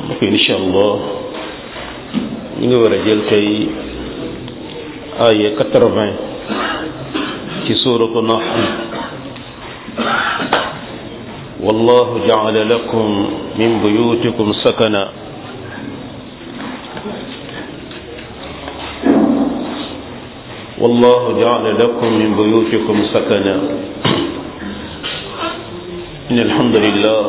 ok incha allah ñu ngi war a jël tey aya 80 ci suuratu Nahl. wallahu ja'ala lakum min buyutikum sakana wallahu ja'ala lakum min buyutikum sakana innal hamdalillah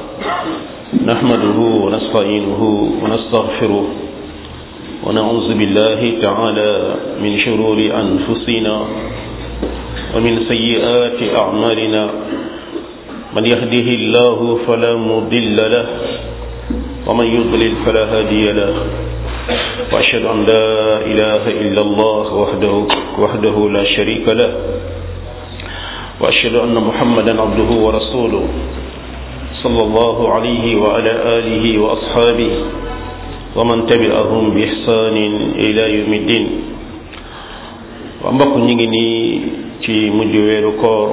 nahmaduhu wa nasta'inuhu wa nastaghfiruh wa na'udzu billahi ta'ala min shururi anfusina wa min sayyiati a'malina man yahdihillahu fala mudilla lahu wa man yudlil fala hadiya lahu wa ashhadu an la ilaha illa Allah wahdahu la sharika lahu wa ashhadu anna Muhammadan abduhu wa rasuluhu sallallahu alayhi wa ala alihi wa ashabihi wa man tabi'ahum bi ihsanin ila yawmiddin. wa mbokk ñi ngi nii ci mujj weeru koor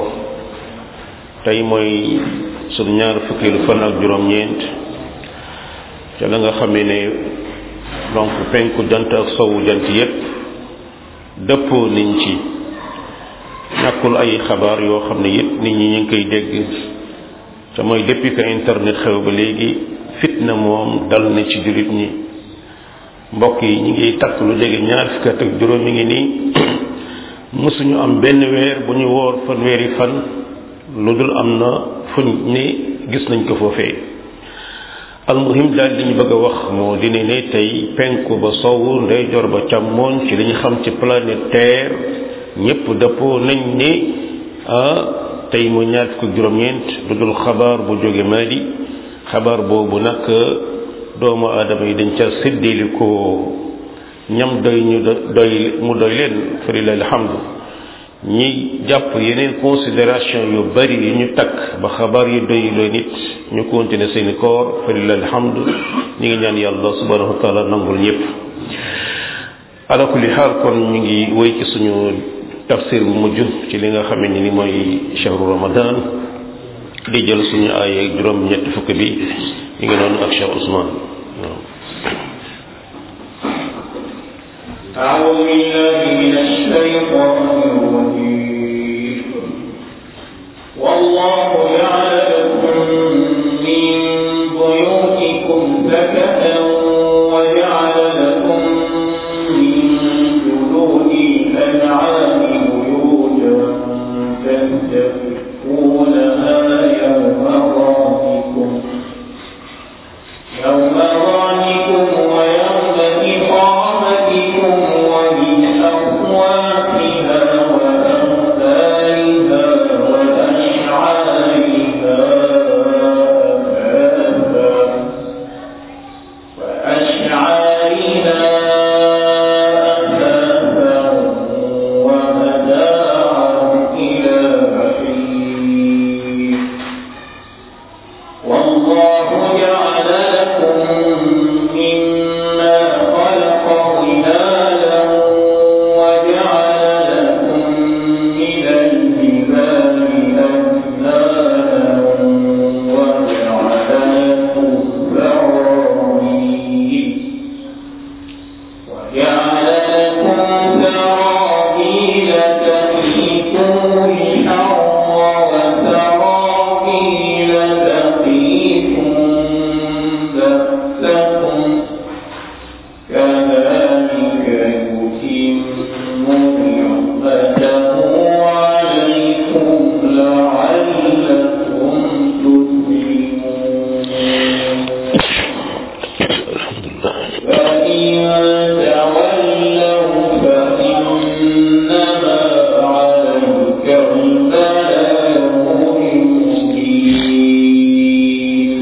tey mooy sunu ñaar fukkeelu fan ak juróom-ñeent ca la nga xamee ne donc penku jant ak sowu jant yépp dëppoo nañ ci. ñàkkul ay xabaar yoo xam ne it nit ñi ñu ngi koy dégg te mooy depuis que internet xew ba léegi fitna moom dal na ci jullit ñi. mbokk yi ñu ngi takk lu jege ñaar fukki at ak juróom mi ngi nii mësuñu am benn weer bu ñu woor fanweeri fan lu dul am na fuñ ni gis nañ ko foofee. almuhim daal li ñu bëgg a wax moo dina ne tey penku ba sowu ndeyjoor ba càmmoñ ci li ñu xam ci planète Terre ñépp dëppoo nañ ni tey mu ñaar fukk ak juróom-ñeent lu dul xabaar bu jóge Mali. xabaar boobu nag doomu aadama yi dañ ca séddali ko ñam doy ñu doy mu doy leen fa lillahi alhamdu. ñi jàpp yeneen considération yu bari yi ñu takk ba xabaar yi doy loo nit ñu continuer seeni koor fa lillahi alhamdu. ñu ngi ñaan yàlla subhanahu wa taala nangul ñëpp. ala kulli xaal kon ñu ngi wéy ci suñu tafsir bu mujj ci li nga xamee ni mooy shahru ramadan di jël suñu ay juróom ñetti fukk bi ñu ngi noonu ak Cheikh Ousmane. أعوذ بالله من الشيطان الرجيم والله جعل لكم من بيوتكم سكنا وجعل لكم من جلود الأنعام بيوتا تستخفونها يوم ظعنكم ويوم إقامتكم ومن أصواتها وأوبارها وأشعارها أثاثا ومتاعا إلى حين والله جعل لكم مما خلق ظلالا وجعل لكم من الجبال أكنانا وجعل لكم سرابيل تقيكم الحر وسرابيل تقيكم بأسكم كذلك يتم نعمته عليكم لعلكم تسلمون. فإن تولوا فإنما عليك البلاغ المبين.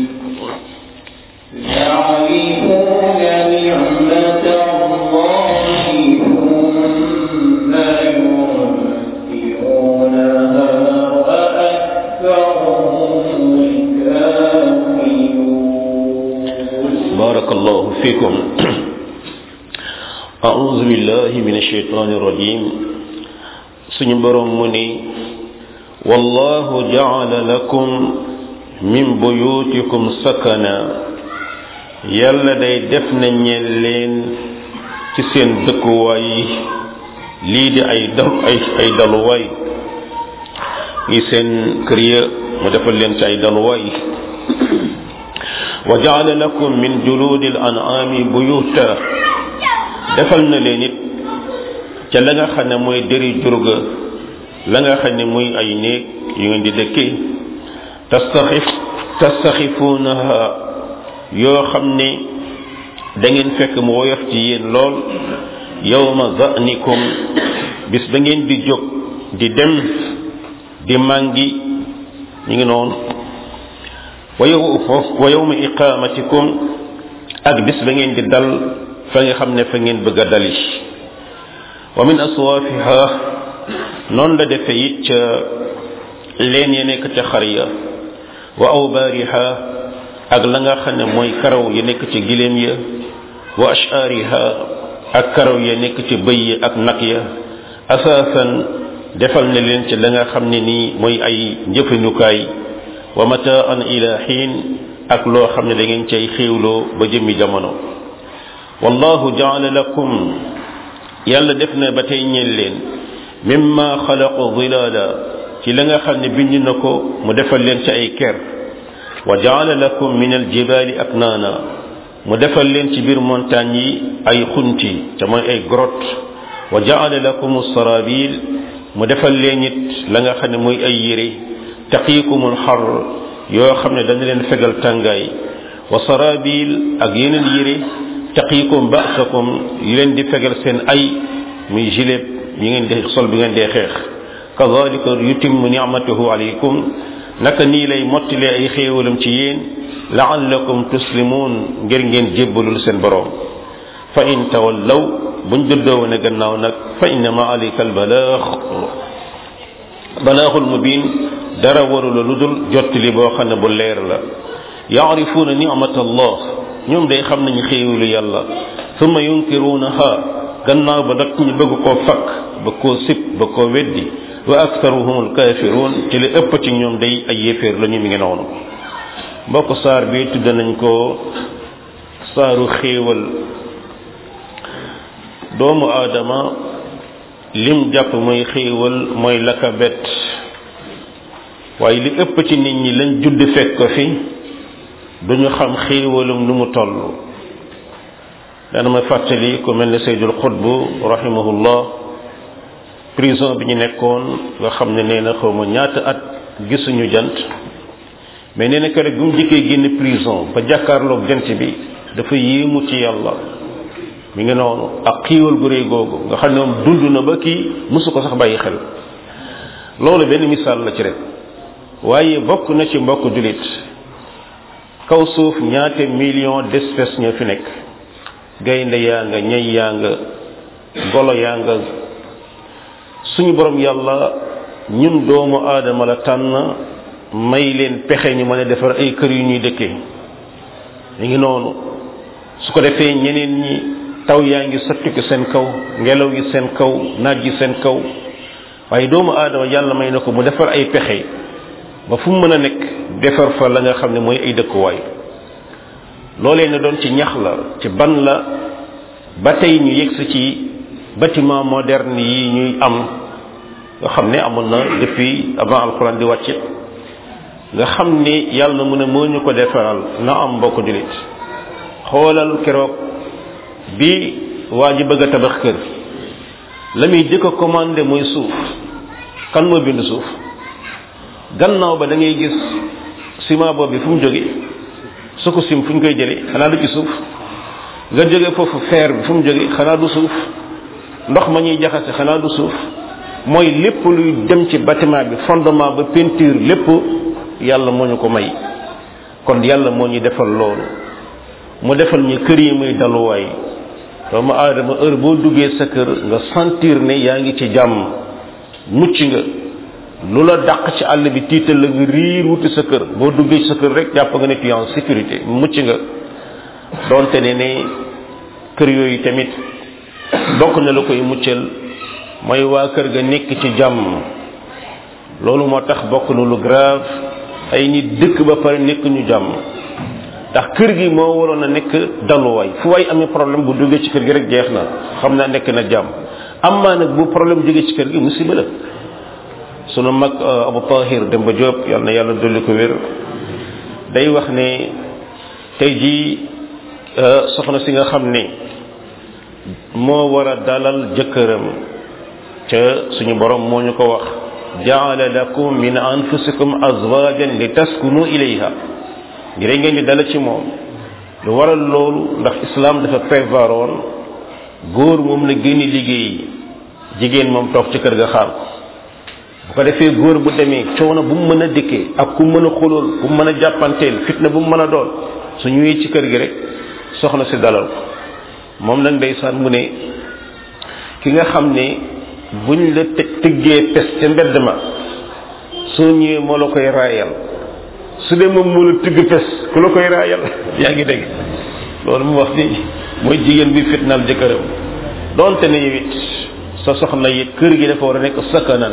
يعرفون نعمة الله ثم ينكرونها وأكثرهم الكافرون. بارك الله فيكم. أعوذ بالله من الشيطان الرجيم. suñu borom mu ni wallahu ja'ala lakum min buyutikum sakana yàlla day def na ñeel leen ci seen dëkkuwaay lii di ay daluwaay yi seen kër ya mu defal leen ci ay daluwaay wa jaala lakum min juludil an'ami buyuta defal na leen it ca la nga xam ne mooy dëri jurga la nga xam ne muy ay néeg yu ngeen di dëkke tastaxifuunaha yoo xam ne da ngeen fekk mu woyof ci yéen lool yawma za'nikum bis ba ngeen di jóg di dem di màngi ñu ngi noonu wa yawma iqamatikum ak bis ba ngeen di dal fa nga xam ne fa ngeen bëgg a dali wa min aswaafiha noonu la defe it ca leen ya nekk ca xar ya wa awbaariha ak la nga xam ne mooy karaw ya nekk ci giléem ya wa ash'ariha ak karaw ya nekk ci bëy ya ak nag ya asaasan defal na leen ci la nga xam ne nii mooy ay njëfandukaay wa mataan ila xiin ak loo xam ne da ngeen cay xéewloo ba jëmmi jamono wallahu jaala lakum yàlla def na ba tey ñeel leen mimma xalaqu zilaala ci la nga xam ne bind na ko mu defal leen ci ay ker wa jaala lakum min aljibaali aknaana mu defal leen ci biir montagne yi ay xunti te mooy ay grotte wa jaala lakum sarabil mu defal leen it la nga xam ne mooy ay yére taqiikumul xar yoo xam ne dana leen fegal tàngaay wa sarabil ak yeneen yére taqiikum ba'sakum yu leen di fegal seen ay muy gilet yi ngeen di sol bi ngeen dee xeex kazalika yutimmu ni'matahu alaykum naka nii lay mottilee ay xéewalam ci yéen la'allakum tuslimun ngir ngeen jébbalul seen borom fa in tawallaw buñ dëddoo ne gannaaw nag fa innama alayka balaaxul mubin dara warula lu dul jottali boo xam ne bu leer la yaarifuuna ni'matallah ñoom day xam nañu xéewalu yàlla summa yunkiruunaha gannaaw ba nag ñu bëgg koo fakk ba koo sib ba koo weddi wa aktharuhumul kaafiruun ci li ëpp ci ñoom day ay yéeféer la ñu mi ngi noonu mbokk saar bi tudd nañ ko saaru xéewal doomu aadama lim jàpp mooy xéewal mooy laka bet waaye li ëpp ci nit ñi lañ judd fekk ko fi duñu xam xéewalum nu mu toll dana ma fàttali ku mel ne Seydul Xutbu rahimahullah prison bi ñu nekkoon nga xam ne nee na xawma ñaata at gisuñu jant mais nee na keroog bu mu jëkkee génn prison ba jàkkaarloog jant bi dafa yéemu ci yàlla mi ngi noonu ak xiiwal gu réy googu nga xam ne moom dund na ba kii mësu ko sax bàyyi xel loolu benn misaal la ci rek waaye bokk na ci mbokk jullit kaw suuf ñaate million d'espèces ñoo fi nekk gaynde yaa nga ñay yaa nga golo yaa nga suñu borom yàlla ñun doomu aadama la tànn may leen pexe ñu mën a defar ay kër yu ñuy dëkkee mi ngi noonu su ko defee ñeneen ñi taw yaa ngi sottiku seen kaw ngelaw yi seen kaw naaj yi seen kaw waaye doomu aadama yàlla may na ko mu defar ay pexe ba fu mu mën a nekk defar fa la nga xam ne mooy ay dëkkuwaay loolee na doon ci ñax la ci ban la ba tey ñu yegsi ci bâtiment moderne yi ñuy am nga xam ne amoon na depuis avant alxuraan di wàcce nga xam ni yàlla mu ne moo ñu ko defaral na am mbokk jullit xoolal keroog bi waa ji bëgg a tabax kër la muy jëkk a commandé mooy suuf kan moo bind suuf gannaaw ba da ngay gis ciment boobu bi fu mu jóge su ko sim fu ñu koy jëlee xanaa du ci suuf nga jóge foofu fer bi fu mu jóge xanaa du suuf ndox ma ñuy jaxase xanaa du suuf mooy lépp luy dem ci bâtiment bi fondement ba peinture lépp yàlla moo ñu ko may kon yàlla moo ñu defal loolu mu defal ñu kër yi muy daluwaay doomu aadama heure boo duggee sa kër nga sentir ne yaa ngi ci jàmm mucc nga lu la dàq ci àll bi tiital la nga riir wuti sa kër boo duggee sa kër rek jàpp nga ne tu es en sécurité mucc nga doonte ne kër yooyu tamit bokk na la koy muccal mooy waa kër ga nekk ci jàmm loolu moo tax bokk na lu grave ay nit dëkk ba pare nekk ñu jàmm ndax kër gi moo waroon a nekk daluwaay fu waay amee problème bu duggee ci kër gi rek jeex na xam naa nekk na jàmm amma nag bu problème jógee ci kër gi musiba la sunu mag Abu Tahir Demba Diop yal na yàlla dolli ko wér day wax ne tey jii soxna si nga xam ne moo war a dalal jëkkëram ca suñu borom moo ñu ko wax jaala lakum min anfusikum azwajan li taskunu ilayha ngir ngeen di dala ci moom lu waral loolu ndax islam dafa prévoir woon góor moom la génn liggéey jigéen moom toog ci kër ga xaar ko bu ko defee góor bu demee coono bu mu mën a dikkee ak ku mën a xulool bu mu mën a jàppanteel fitna bu mu mën a doon su ñëwee ci kër gi rek soxna si dalal ko moom nag ndeysaan mu ne ki nga xam ne buñ la tëggee pes ca mbedd ma soo ñëwee moo la koy raayal su dee moom moo la tëgg pes ku la koy raayal yaa ngi dégg loolu mu wax ni mooy jigéen bi fitnaal jëkkëram donte ne yow it sa soxna yi kër gi dafa war a nekk sakkanan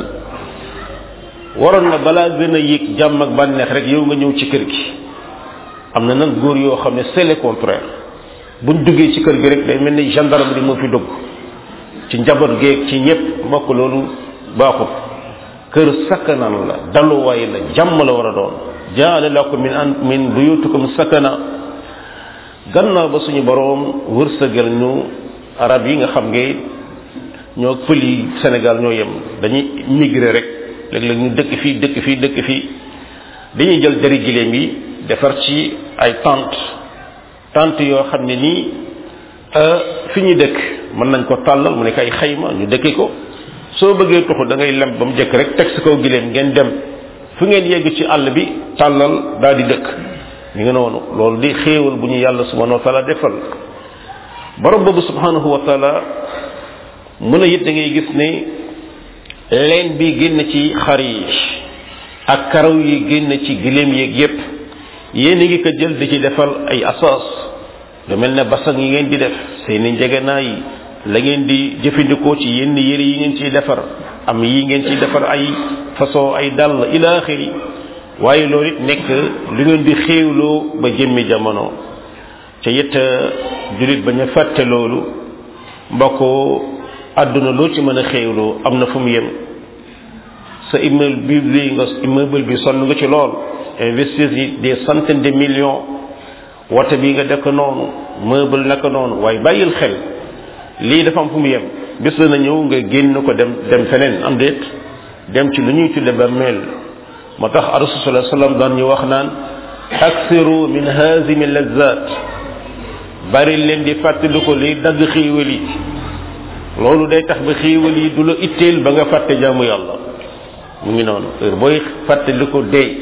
waroon na balaa gën a yëg jàmm ak bànneex rek yow nga ñëw ci kër gi am na nag góor yoo xam ne c'est le contraire buñ duggee ci kër gi rek day mel ni gendarmerie moo fi dugg ci njaboot geeg ci ñëpp mbokk loolu baaxut kër sakkanan la daluwaay la jàmm la war a doon jaala lakum min buyutikum sakana gannaaw ba suñu boroom wërsëgal ñu arab yi nga xam nga ñoo pël yi Sénégal ñoo yem dañuy migrer rek léeg-léeg ñu dëkk fii dañuy jël deri giléem yi defar ci ay tente yoo xam ne nii fi ñu dëkk mën nañ ko tàllal mu nekk ay xayma ñu dëkki ko soo bëggee tuxu da ngay lem ba mu jëkk rek teg si kaw giléem ngeen dem fu ngeen yegg ci àll bi tàllal daal di dëkk ñu ngi noonu loolu di xéewal bu ñu yàlla subhanahu wa taala defal borom boobu subhanahu wa taala mun a it da ngay gis ne leen bi génn ci xar yi ak karaw yi génn ci giléem yeeg yépp yéen a ngi ko jël di ci defal ay asaas lu mel ne basang yi ngeen di def seeni njegenaay yi la ngeen di jëfandikoo ci yenn yére yi ngeen ciy defar am yi ngeen ciy defar ay façon ay dàll ila axiri waaye loolu it nekk lu ngeen di xéewloo ba jëmmi jamono ca it jullit bañ a fàtte loolu mbokk àdduna loo ci mën a xéewloo am na fu mu yem sa immeuble bi sonn nga ci lool investir yi des centaines de millions wote bi nga def ko noonu meuble naka noonu waaye bàyyil xel lii dafa am fu mu yem bis dana ñëw nga génn ko dem feneen am déet dem ci lu ñuy tudde ba mel moo tax rasul sallallahu alayhi wasallam daan ñu wax naan aksiru min hazimi lazzat bari leen di fàttali ko liy dagg xiiwal yi loolu day tax ba xiiwal yi du la itteel ba nga fàtte jaamu yàlla mu ngi noonu heure booy fàttali ko dee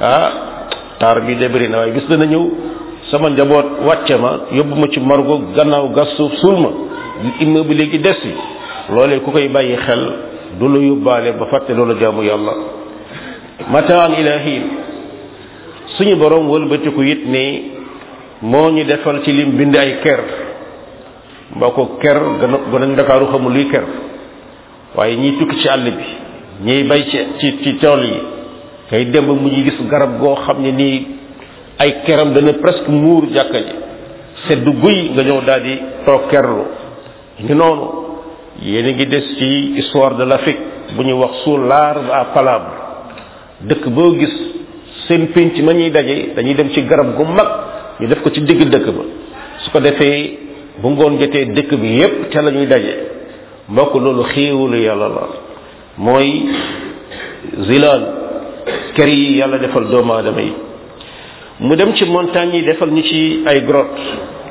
taar bi de bëri na waaye bis dana ñëw sama njaboot wàcce ma yóbbu ma ci margo gannaaw gas suuf suul ma immeuble léegi des yi loolee ku koy bàyyi xel du la yóbbaale ba fàtte loolu jaamu yàlla mataan ilahi suñu borom wëlbatiku it ne moo ñu defal ci lim bind ay ker mbaa ko ker gën a ndakaaru xamul luy ker waaye ñiy tukki ci àll bi ñiy bay ci tool yi kay dem ba mu ñu gis garab goo xam ne nii ay keram dana presque muur jàkka ji seddu guy nga ñëw daal di toog kerlu ngi noonu yéen a ngi des ci histoire de l'Afrique bu ñuy wax sous l'arbre à palabre dëkk boo gis seen pénc ma ñuy daje dañuy dem ci garab gu mag ñu def ko ci digg dëkk ba su ko defee bu ngoon jotee dëkk bi yépp ca la ñuy daje mbokk loolu xéewalu yàlla la mooy zilaal kër yi yàlla defal doomu aadama yi mu dem ci montagne yi defal ñu ci ay grotte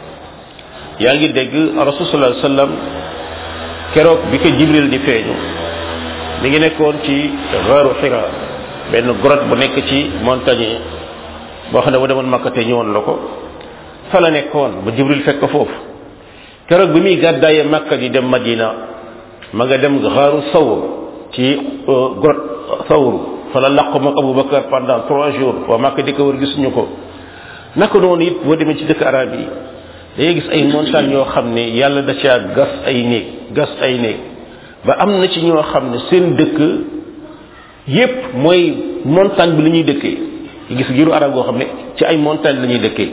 yaa ngi dégg rasul sallallahu alayhi wasallam keroog bi ko jibril di feeñu mi ngi nekkoon ci gaaru Hira benn grotte bu nekk ci montagne yi boo xam ne bu demoon makkate ñëwoon la ko fa la nekkoon ba jibril fekk ko foofu keroog bi muy gàddaayee makka di dem madina ma nga dem gaaru Sawr ci grotte Sawr fa la làqu mag Abubakar pendant 3 jours waa makka di ko wër gisuñu ko naka noonu it boo demee ci dëkk arab yi day gis ay montagnes yoo xam ne yàlla da caa gas ay néeg ba am na ci ñoo xam ne seen dëkk yépp mooy montagne bi la ñuy dëkkee gis giiru arab goo xam ne ci ay montagne la ñuy dëkkee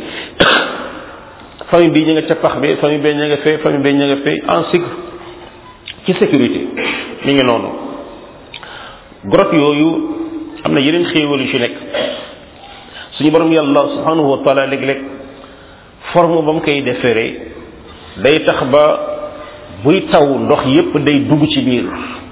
famille bi ñu nga ca pax bi famille bi ñu nga fee famille bi ñu nga fee en ci sécurité mi ngi noonu grotte yooyu am na yeneen xéewal yu ci nekk suñu borom yàlla subhanahu wa taala léeg-léeg forme ba mu koy deferee day tax ba buy taw ndox yépp day dugg ci biir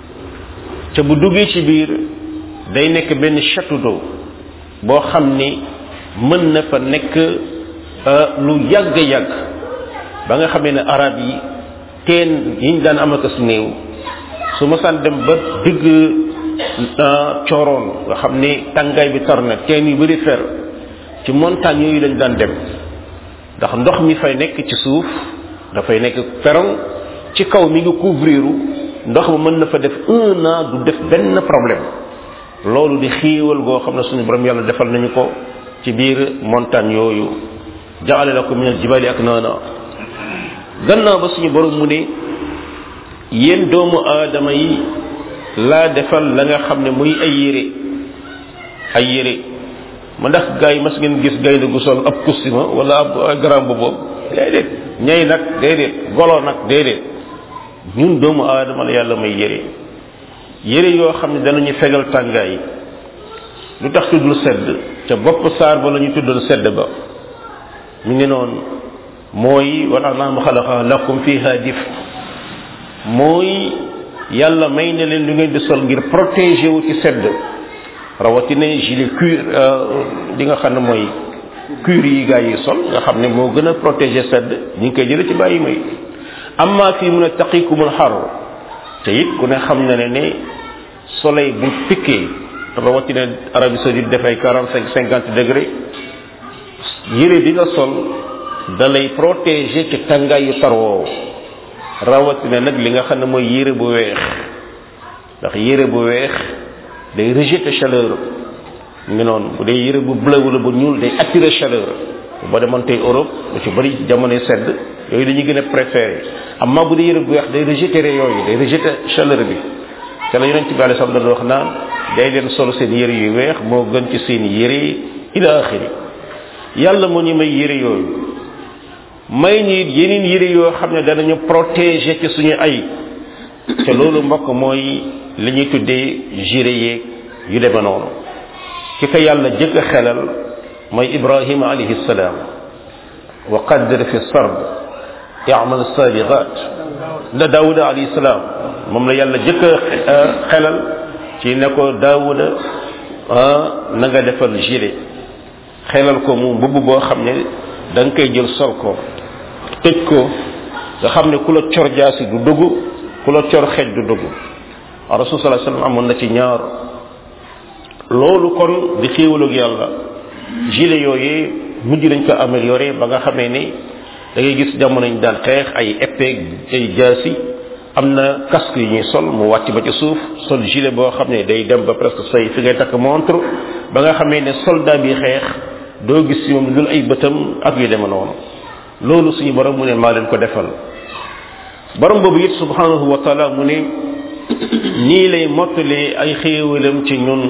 te bu duggee ci biir day nekk benn château d'eau boo xam ni mën na fa nekk lu yàgg ba nga xamee ne arab yi teen yiñ daan amaka su néew su ma saan dem ba digg cooroon nga xam ni tàngaay bi tar na teen yu bari fer ci montagne yooyu lañ daan dem ndax ndox mi fay nekk ci suuf dafay nekk perron ci kaw mi ngi couvriru ndox ma mën na fa def 1 an du def benn problème loolu di xiiwal goo xam ne suñu borom yàlla defal nañu ko ci biir montagne yooyu jaale la ko min al jibali ak naana gannaaw ba suñu borom mu ne yéen doomu aadama yi laa defal la nga xam ne muy ay yére ma ndax gars yi mas ngeen gis gaynde gu sol ab costume wala ab grand boobu déedéet ñay nag déedéet golo nag déedéet ñun doomu aadama la yàlla may yére yoo xam ne danañu fegal tàngaay lu tax tuddul sedd ca bopp saar ba la ñu tuddal sedd ba mi ngi noonu mooy wal an'aama xalaqa lakum fiha dif mooy yàlla may na leen lu ngeen di sol ngir protéger wu ci sedd rawatina gilet cuir di nga xam ne mooy cuir yi gaa yi sol nga xam ne moo gën a protéger sedd ñu ngi koy jële ci bàyyi may amma fii mun a taqikumul xar te it ku ne xam na ne soleil bu piqué rawatina Arabie Saoudite def ay 45-50 degré yére bi nga sol da lay protéger ci tàngaay yu tar woowu rawatina nag li nga xam ne mooy yére bu weex ndax yére bu weex day rejeter chaleur mu ngi noonu bu dee yére bu bleu wala bu ñuul day attirer chaleur boo demoon tey Europe lu ci bëri jamonoy sedd yooyu dañuy gën a préféré amma bu dee yére bu weex day rejeter yooyu day rejeter chaleur bi te la yonent bi alayhi salaam doon wax naan day leen solo seen yére yu weex moo gën ci seen yére ila axiri yàlla moo ñu may yére yooyu may ñi yeneen yére yoo xam ne danañu protéger ci suñu ay te loolu mbokk mooy li ñuy tuddee gilet yeeg yu deme noonu ki ko yàlla jëkk a xelal mooy Ibrahima alayhi salaam wa qaddar fi sard ya'mal sabiqat la Daawuda alayhi salaam moom la yàlla jëkk a xelal ci ne ko Daawuda na nga defal gilet xelal ko mu mbubb boo xam ne da nga koy jël sol ko tëj ko nga xam ne ku la cor jaasi du dugg ku la cor xeej du dugg rasul sallallahu alayhi wasallam amoon na ci ñaar loolu kon di xéewalug yàlla gilet yooyu mujj nañ ko amélioré ba nga xamee ni da ngay gis jamono ñu daan xeex ay épée ay jaasi am na casque yu ñuy sol mu wàcc ba ci suuf sol gilet boo xam ne day dem ba presque say fi ngay takk montre ba nga xamee ne soldat bi xeex doo gis ci moom dul ay bëtam ak yu deme noonu loolu suñu borom mu ne maa leen ko defal borom boobu it subhanahu wa taala mu ne nii lay mottali ay xéewalam ci ñun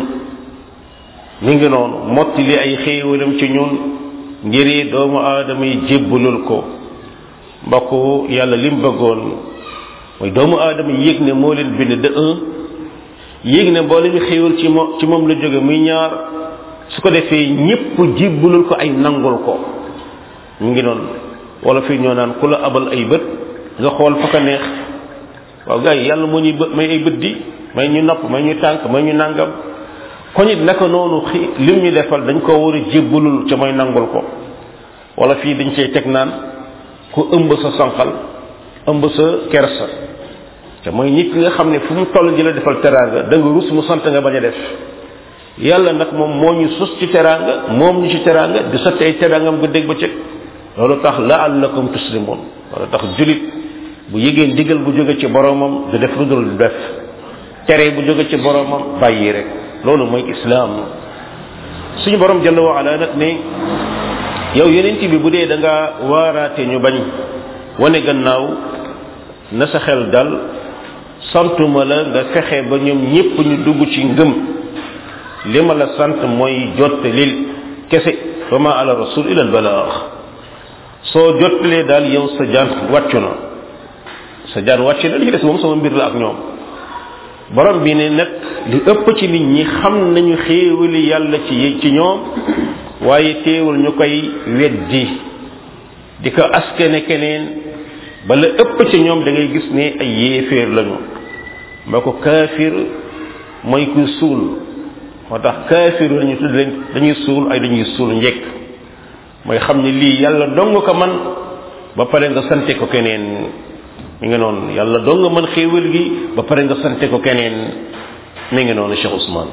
mi ngi noonu mottali ay xéewalam ci ñun ngir doomu aadama yi jébbalul ko mbokk yàlla lim bëggoon mooy doomu aadama yi yëg ne moo leen bind de un yëg ne boo leen xéewal ci moom la jóge muy ñaar su ko defee ñépp jébbalul ko ay nangul ko mi ngi noonu wala fii ñoo naan ku la abal ay bët nga xool fa ko neex waaw gars yi yàlla moo ñuy may ay bët di may ñu nopp may ñu tànk may ñu nàngam kon it naka noonu lim ñu defal dañ ko war a jébbalul ca mooy nangul ko wala fii dañ cey teg naan ku ëmb sa sanqal ëmb sa kersa te mooy nit ki nga xam ne fu mu toll ji la defal teraanga da nga rus mu sant nga bañ a def yàlla nag moom moo ñu sus ci teraanga moom ñu ci teraanga di sotti ay teraangam nga dégg ba cëg loolu tax la'allakum tuslimun loolu tax julit bu yëgee ndigal bu jóge ci boromam du def lu dul def tere bu jóge ci boromam bàyyi rek loolu mooy islaam suñu borom jalla wa ala nag ne yow yonent bi bu dee da nga waaraate ñu bañ wane gannaaw na sa xel dal santuma la nga fexe ba ñoom ñépp ñu dugg ci ngëm li ma la sant mooy jottalil kese wa ma ala rasul ila al balagh soo jotlee daal yow sa jaan wàccu na li ci des moom sama mbir la ak ñoom borom bi ne nag li ëpp ci nit ñi xam nañu xéewali yàlla ci ñoom waaye teewul ñu koy weddi di ko askane keneen ba la ëpp ci ñoom da ngay gis ne ay yéeféer lañu moo ko kaafir mooy ku suul moo tax kaafir lañu tudd leen dañuy suul njekk mooy xam ne lii yàlla dong ko man ba pare nga sante ko keneen mi ngi noonu yàlla dong nga mën xéewal gi ba pare nga sante ko keneen mi ngi noonu Cheikh Ousmane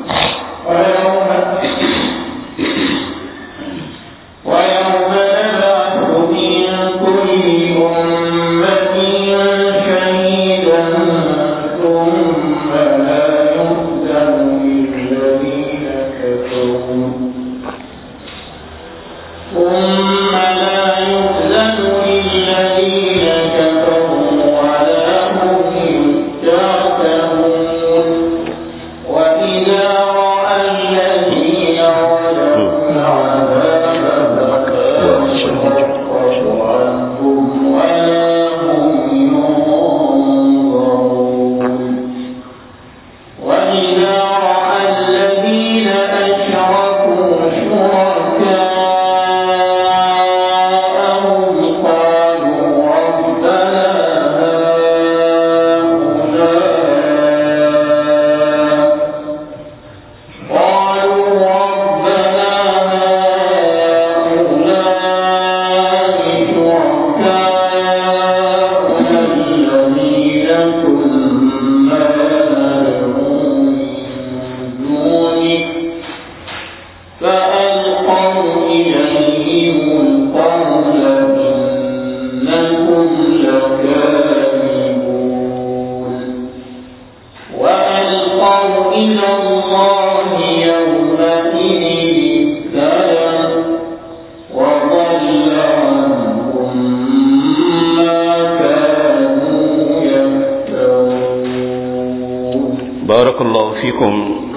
barakallahu fikum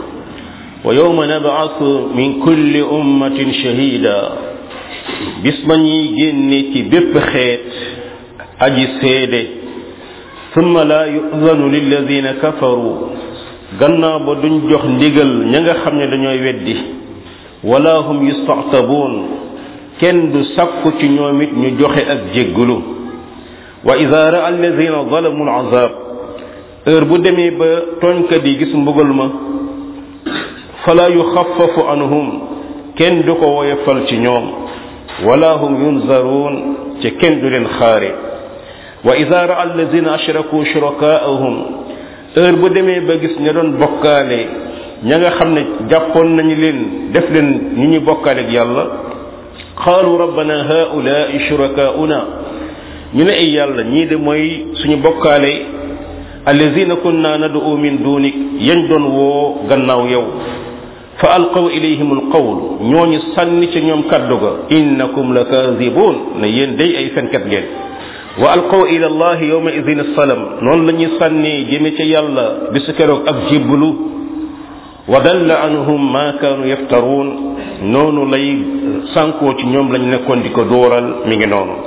wa yawma nab'athu min kulli ummatin shahida bis ma ñuy génne ci bépp xeet aji seede thumma la yu'zanu lilladhina kafaru gannaaw ba duñ jox ndigal ña nga xam ne dañooy weddi wala hum yusta'tabun kenn du sakku ci ñoom it ñu joxe ak jéggulu wa idha ra'a alladhina zalamu al'azab heure bu demee ba tooñkat yi gis mbugal ma fala yuxaffafu anhum kenn du ko woyofal ci ñoom wala hum yunzarun ci kenn du leen xaare wa idha ra'a alladhina ashraku shurakaa'ahum heure bu demee ba gis ña doon bokkaale ña nga xam ne jàppoon nañu leen def leen ñi ñu bokkaale ak yàlla qaalu rabbana haa'ulaa'i shurakaa'una ñu ne ay yàlla ñii de mooy suñu bokkaale alladhina kunna nad'u min dunik yañ doon woo gannaaw yow fa alqaw ilayhim alqawl ñooñu sànni ci ñoom kaddu ga innakum lakazibun ne yéen day ay fenkat ngeen wa alqaw ila allah yawma idhin assalam noonu la ñuy sànni jëme ca yàlla bisu keroog ak jébbalu wa dalla anhum ma kaanu yaftarun noonu lay sànkoo ci ñoom lañ nekkoon di ko dóoral mi ngi noonu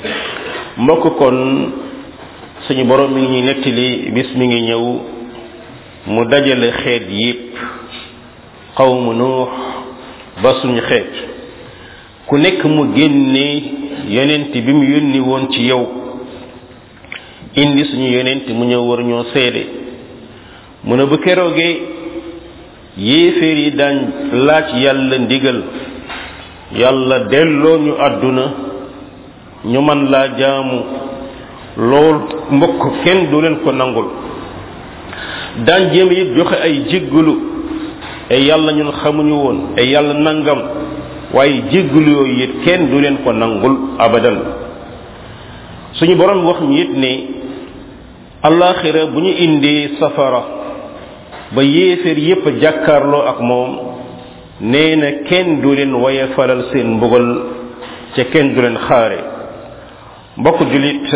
mbokk kon suñu borom mi ngi ñuy nettali bis mi ngi ñëw mu dajale xeet yépp qawmu nuux ba suñu xeet ku nekk mu génne yonent bi mu yónni woon ci yow indi suñu yonent mu ñëw war ñoo seede mu ne bu keroogee yéeféer yi daan laaj yàlla ndigal yàlla delloo ñu àdduna ñu man laa jaamu lool mbokk kenn du leen ko nangul daan jéem it joxe ay jéggalu ay yàlla ñun xamuñu woon ay yàlla nangam waaye jéggalu yooyu it kenn du leen ko nangul abadan suñu borom wax ñu it ne alaxira bu ñu indee safara ba yéeféer yépp jàkkaarloo ak moom nee na kenn du leen waye faral seen mbugal ca kenn du leen xaare mbokk julit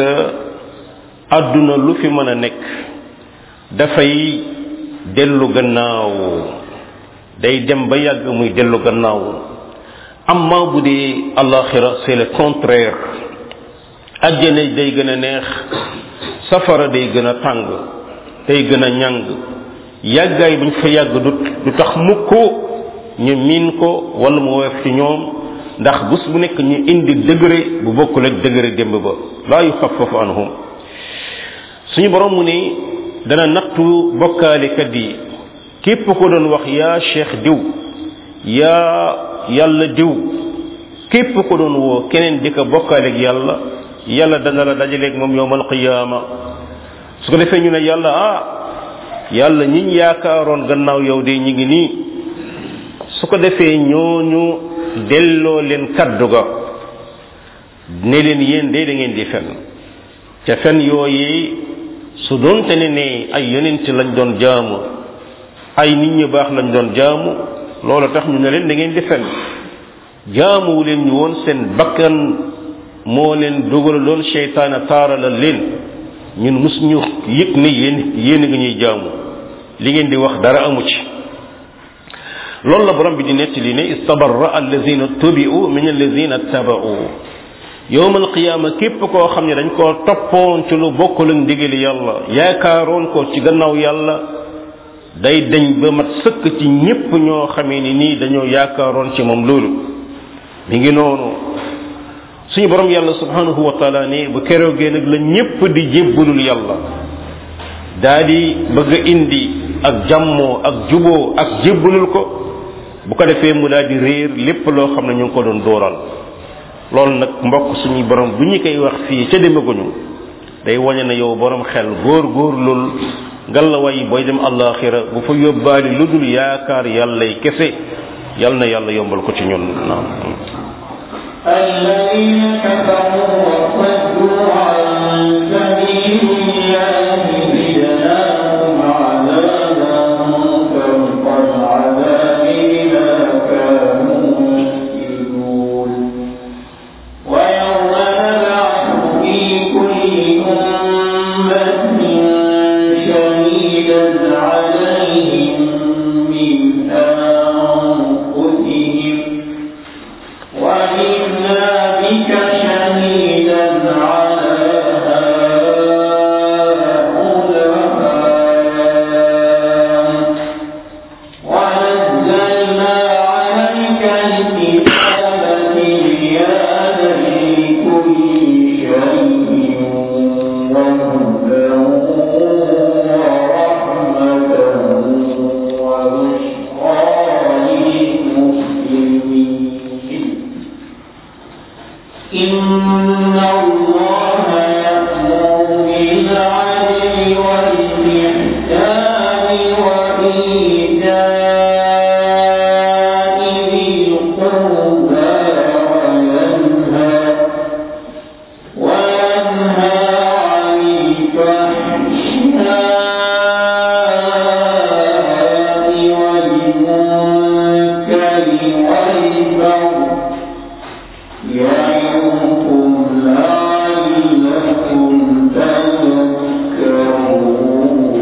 àdduna lu fi mën a nekk dafay dellu gannaaw day dem ba yàgg muy dellu gannaaw amma bu dee alaxira c'est le contraire àjjana day gën a neex safara day gën a tàng day gën a ñàng yàggaay buñ fa yàgg du tax mukk ñu miin ko wala mu woyof ci ñoom ndax bés bu nekk ñu indi degré bu bokkul ak degré démb ba laa yuxaffafu anhum suñu borom mu ni dana nattu bokkaalekat yi képp ko doon wax yaa cheikh diw yaa yàlla diw képp ko doon woo keneen di ko bokkaaleeg yàlla yàlla dana la dajaleeg moom yowmal qiyaama su ko defee ñu ne yàlla yàlla ñiñ yaakaaroon gannaaw yow de ñi ngi nii su ko defee ñooñu delloo leen kaddu ga ne leen yéen de da ngeen di fen ca fen yooyu su doonte ne ay yonent lañ doon jaamu ay nit ñu baax lañ doon jaamu loolu tax ñu ne leen da ngeen di fen jaamuwu leen ñu woon seen bakkan moo leen dugaloon seytaana taaralal leen ñun mus ñu yëg ne yéen nga ñuy jaamu li ngeen di wax dara amu ci loolu la borom bi di nettali ne istabarra allazina tubi'u min allazina taba'u yowmal qiyaama képp koo xam ne dañ koo toppoon ci lu bokkul ak ndigali yàlla yaakaaroon ko ci gannaaw yàlla day dañ ba mat sëkk ci ñépp ñoo xamee ni nii dañoo yaakaaroon ci moom loolu mi ngi noonu suñu borom yàlla subhanahu wa taala ne bu keroogee nag la ñépp di jébbalul yàlla daa di bëgg a indi ak jàmmoo ak juboo ak jébbalul ko bu ko defee mu daal di réer lépp loo xam ne ñu ngi ko doon dooral loolu nag mbokk suñuy borom bu ñu koy wax fii ca demaguñu day wañe na yow borom xel góor lool ngallaway booy dem àllaaxira bu fa yóbbaale lu dul yaakaar yàllay kese yal na yàlla yombal ko ci ñun naam الذين كفروا وصدوا عن سبيل الله زدناهم عذابا فوق العذاب بما كانوا يكسبون ويوم نبعث في كل أمة شهيدا عليهم من أنفسهم وجئنا بك شهيدا على هؤلاء ونزلنا عليك الكتاب تبيانا لكل شيء وهدى ورحمة وبشرى للمسلمين إن الله يأمر بالعدل والإحسان وإيتاء ذي القربى وينهى عن الفحشاء والمنكر والبغي يعظكم لعلكم تذكرون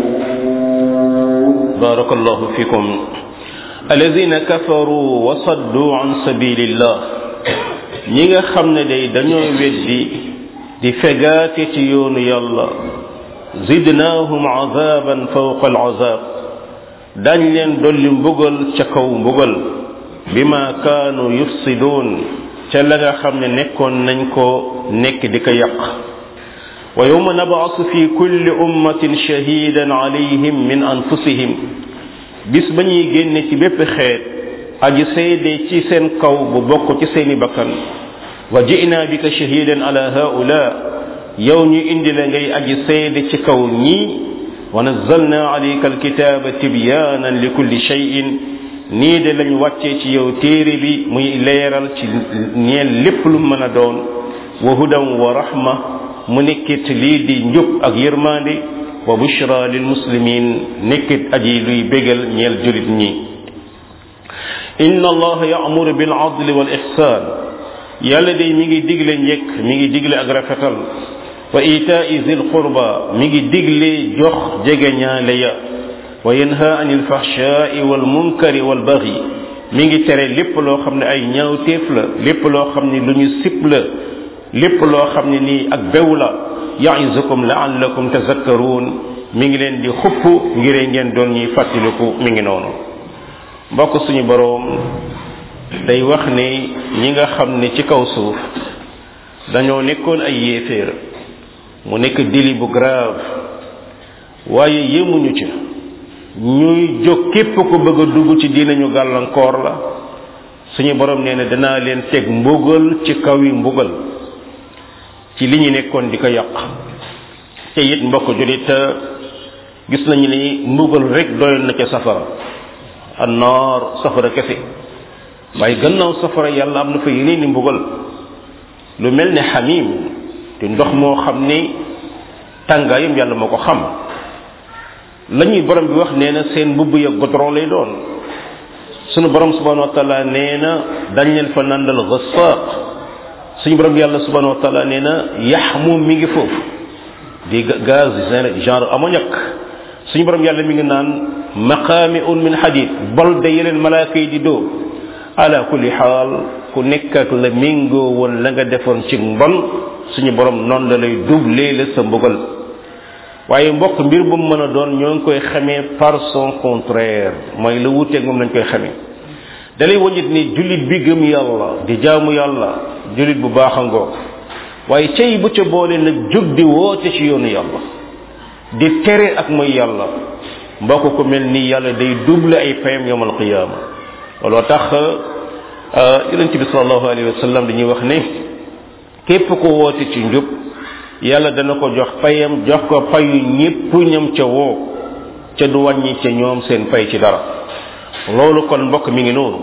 بارك الله فيكم الذين كفروا وصدوا عن سبيل الله ñi nga xam ne day dañoo weddi di fegaate ci yoonu yàlla zidnaahum azaban fawqa al azab dañ leen dolli mbugal ca kaw mbugal bima kaanu yufsiduun ca la nga xam ne nekkoon nañ ko nekk di ko yàq wa yawma nab'asu fi kulli ummatin shahidan alayhim min anfusihim bis ba ñuy génne ci bépp xeet aji seede ci seen kaw bu bokk ci seeni bakkan wa ji'na bika shahidan ala haula yow ñu indi la ngay aji seede ci kaw ñii wa nazzalna alayka alkitaba tibyanan li kulli shay'in nii de lañ wàccee ci yow téere bi muy leeral ci ñeel lépp lu mën a doon wa hudan wa rahma mu nekkit lii di njub ak yërmande wa bushra lil muslimin nekkit aji luy bégal ñeel julit ñi inna allaha ya'muru bil adli wal ihsan yàlla de mi ngi digle njekk mi ngi digle ak rafetal wa itaa'i zil qurba mi ngi digle jox jege ñaale ya wa yanha anil fahsha'i wal munkari wal baghi mi ngi tere lépp loo xam ne ay ñaawteef la lépp loo xam ne lu ñu sib la lépp loo xam ne nii ak bew la ya'izukum la'allakum tazakkarun mi ngi leen di xupp ngir ngeen doon ñuy fàttaliku mi ngi noonu mbokk suñu boroom day wax ni ñi nga xam ne ci kaw suuf dañoo nekkoon ay yéeféer mu nekk délit bu grave waaye yemuñu ci ñuy jóg képp ko bëgg a dugg ci diina ñu gàllankoor la suñu borom nee na danaa leen teg mbugal ci kaw yi mbugal ci li ñu nekkoon di ko yàq te it mbokk julit gis nañu ni mbugal rek doyoon na ca safara annaar safara kese waaye gannaaw safara yàlla am na fa yeneen ni mbugal lu mel ne xamim te ndox moo xam ni tàngaayam yàlla moo ko xam lañuy borom bi wax nee na seen mbubb ya goudron lay doon sunu borom subhanahu wa taala nee na dañ leen fa nandal ghassaq suñu borom yàlla subhanahu wa taala nee na yaxmum mi ngi foofu di gaz genre ammoniac suñu borom yàlla mi ngi naan maqami'un min hadid bal da yeneen malaaka yi di dóor ala kulli xaal ku nekk ak la méngoo woon la nga defoon ci mbon suñu borom noonu la lay doublé la sa mbugal waaye mbokk mbir bu mu mën a doon ñoo ngi koy xamee par son contraire mooy la wuteeg moom lañ koy xamee dalay wëñit ni jullit bi gëm yàlla di jaamu yàlla jullit bu baax a ngoog waaye cey bu ca boole nag jóg di woote ci yoonu yàlla di tere ak mooy yàlla mbokk ko mel ni yàlla day double ay fayam yawmal qiyaama looloo tax yonent bi sallallahu alayhi wa sallam dañuy wax ne képp ko woote ci njub yàlla dana ko jox payam jox ko payu ñépp ñam ca woo ca du wàññi ca ñoom seen pay ci dara loolu kon mbokk mi ngi noonu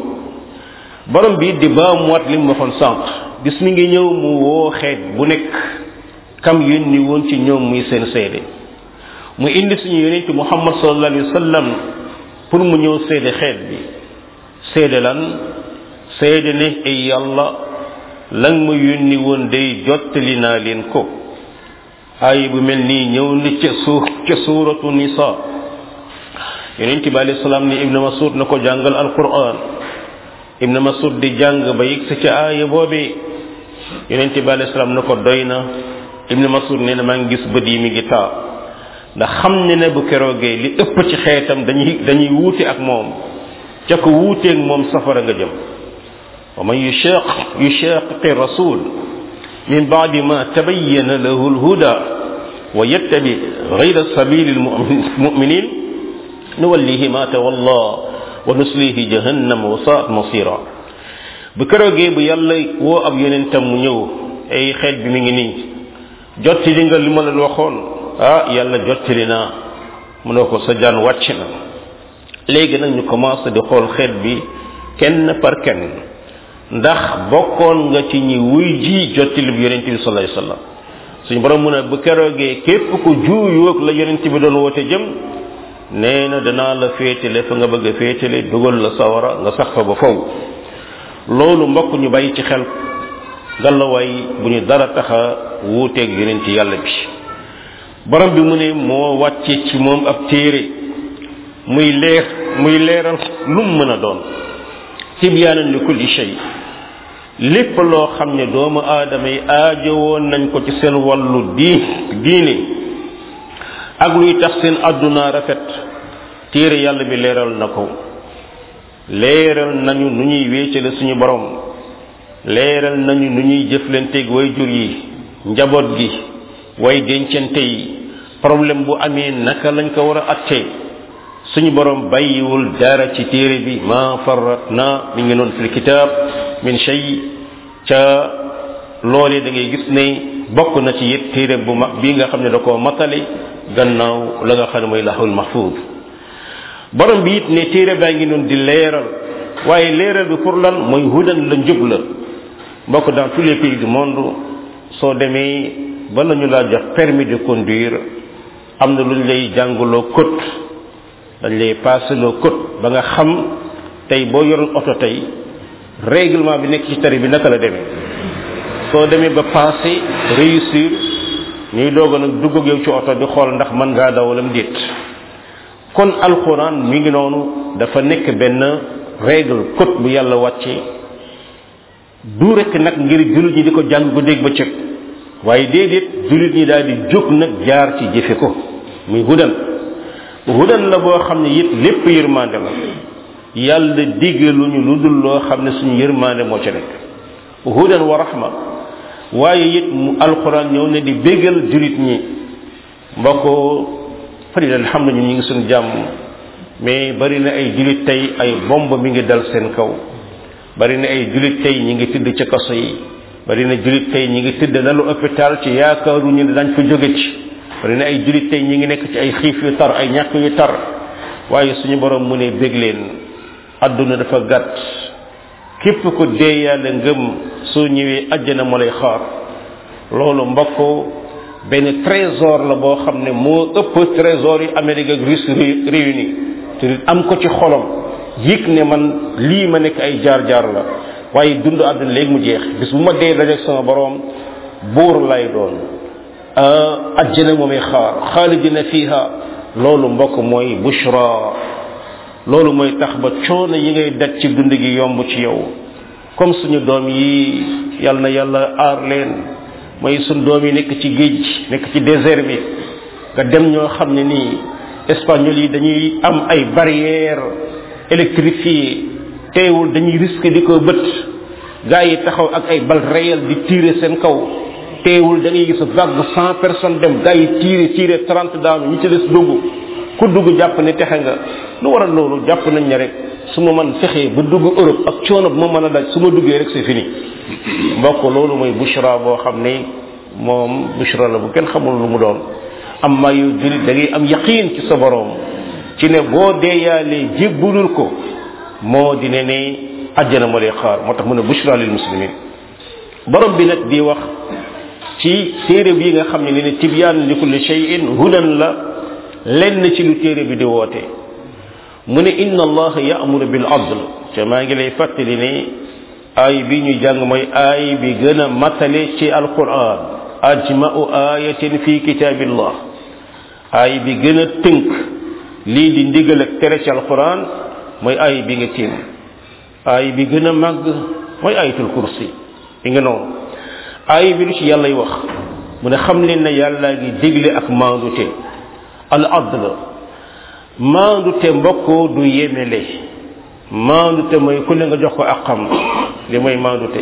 borom bi di baamuwaat li mu waxoon sànq bis mi ngi ñëw mu woo xeet bu nekk kam yónni woon ci ñoom muy seen seede mu indi suñu yonent Muhammad sallallahu alayhi wa sallam pour mu ñëw seede xeet bi seede lan seede ne ay yàlla lan ma yónni woon day jottali naa leen ko ay bu mel nii ñëw na ca suuratu nisa yonent bi alayhi salaam ni ibnu masud na ko jàngal alquran ibnu masud di jàng ba yegg sa ca aaya boobee yonent bi alayhi salaam na ko doy na ibnu masud nee na maa ngi gis bët yi mi ngi taa ndax xam ne bu keroogee li ëpp ci xeetam dañuy wuute ak moom ca ko wuuteeg moom safara nga jëm wa man yushaqiqi rasul min ba'di ma tabayyana lahu al-huda wa yattabi ghayra sabili al-mu'minin nuwallihi ma tawalla wa nuslihi jahannam wa sa'at masira bu keroogee bu yàlla woo ab yonentam mu ñëw ay xeet bi mi ngi nii jottali nga li ma la waxoon yàlla jottali naa mu ne ko sa jaan wàcc na léegi nag ñu commencé di xool xeet bi kenn par kenn ndax bokkoon nga ci ñi wuy ji jottali bi yonent bi sallallahu alayhi wasallam suñu borom mu ne bu keroogee képp ku juuyoog la yonent bi doon woote jëm nee na danaa la féetale fa nga bëgg a féetale dugal la sawara nga sax fa ba faw loolu mbokk ñu bàyyi ci xel gàllawaay bu ñu dara taxa wuuteeg yonent yàlla bi borom bi mu ne moo wàcce ci moom ab téere muy leeral lu mu mën a doon tibyaanan li kulli shay lépp loo xam ne doomu aadama yi aajowoon nañ ko ci seen wàllu diine ak luy tax seen àdduna rafet téere yàlla bi leeral na ko leeral nañu nu ñuy wéccale suñu borom leeral nañu nu ñuy jëflanteeg way jur yi njaboot gi way dencante yi problème bu amee naka lañ ko war a attee suñu borom bàyyiwul dara ci téere bi ma farratna mi ngi noon fil kitab min shay ca loolee da ngay gis ne bokk na ci yit téere bu mag bii nga xam ne da koo matale gannaaw la nga xam ne mooy lahul mahfuz borom bi it ne téere baa ngi noon di leeral waaye leeral bi pour lan mooy hudan la njub la mbokk dans tous les pays du monde soo demee ba nañu laa jox permis de conduire am na luñ lay jàngaloo code dañ lay passeloo code ba nga xam tey boo yoroon oto tey règlement bi nekk ci tari bi naka la demee soo demee ba passé réussir ñuy dooga nag dugg ak yow ci oto di xool ndax mën ngaa dawalam déet kon alquran mi ngi noonu dafa nekk benn règle code bu yàlla wàcce du rek nag ngir jullit ñi di ko jàng bu dégg ba cëg waaye déedéet jullit ñi daal di jóg nag jaar ci jëfe ko muy hudan la boo xam ne it lépp yërmande la yàlla diggaluñu lu dul loo xam ne suñu yërmande moo ca nekk hudan wa rahma waaye it mu alquran ñëw ne di béggal jullit ñi mbokk fari alhamdu ñu ngi suñu jàmm mais bari na ay jullit tey ay bomb mi ngi dal seen kaw bari na ay jullit tey ñi ngi tëdd ca kaso yi bari na jullit tey ñi ngi tëdd lalu hôpital ci yaakaaruñu ne dañ fa jóge ci bari na ay jullit tey ñi ngi nekk ci ay xiif yu tar ay ñàkk yu tar waaye suñu borom mu ne bég leen adduna dafa gàtt képp ko dee yàlla ngëm soo ñëwee àjjana moo lay xaar loolu mbokk benn trésor la boo xam ne moo ëpp trésor yi Amérique ak Russie réunis te nit am ko ci xolom yëg ne man lii ma nekk ay jaar-jaar la waaye dund àdduna léegi mu jeex bis bu ma dee dajeeg sama borom buur lay doon àjjana moomay xaar xaalidina fiha loolu mbokk mooy bushra loolu mooy tax ba coono yi ngay daj ci dund gi yomb ci yow comme suñu doom yi yal na yàlla aar leen mooy suñu doom yi nekk ci géej nekk ci désert bi nga dem ñoo xam ne nii espagnol yi dañuy am ay barrières électrifiées teewul dañuy risque di ko bët gars yi taxaw ak ay balles réelles di tirer seen kaw teewul da ngay gis vague 100 personnes dem gars yi tirer 30 daanu ñi ci des dugg ku dugg jàpp ne texe nga lu waral loolu jàpp nañ ne rek su ma mën fexee ba dugg Europe ak coono bu ma mën a daj su ma duggee rek c'est fini mbokk loolu mooy bushra boo xam ne moom bushra la bu kenn xamul lu mu doon am ma yu julit da ngay am yaqiin ci sa borom ci ne boo deeyaalee jébbulul ko moo di ne àjjana moo lay xaar moo tax mu ne bushra lil muslimin borom bi nag di wax ci téere bi nga xam ne tibyaan li kulli shay'in hudan la lenn ci lu téere bi di woote mu ne inna allaha ya'muru bil adl te maa ngi lay fàttali ne aay bi ñu jàng mooy aay bi gën a matale ci alquran ajma'u ayatin fi kitabillah aay bi gën a tënk lii di ndigal ak tere ci alquran mooy aay bi nga tiim aay bi gën a màgg mooy ayatul kursi bi nga noonu aay bi lu ci yàllay wax mu ne xam leen ne yàlla ngi digle ak maandute al adl maandute mbokk du yemele maandute mooy ku ne nga jox ko àqam li mooy maandute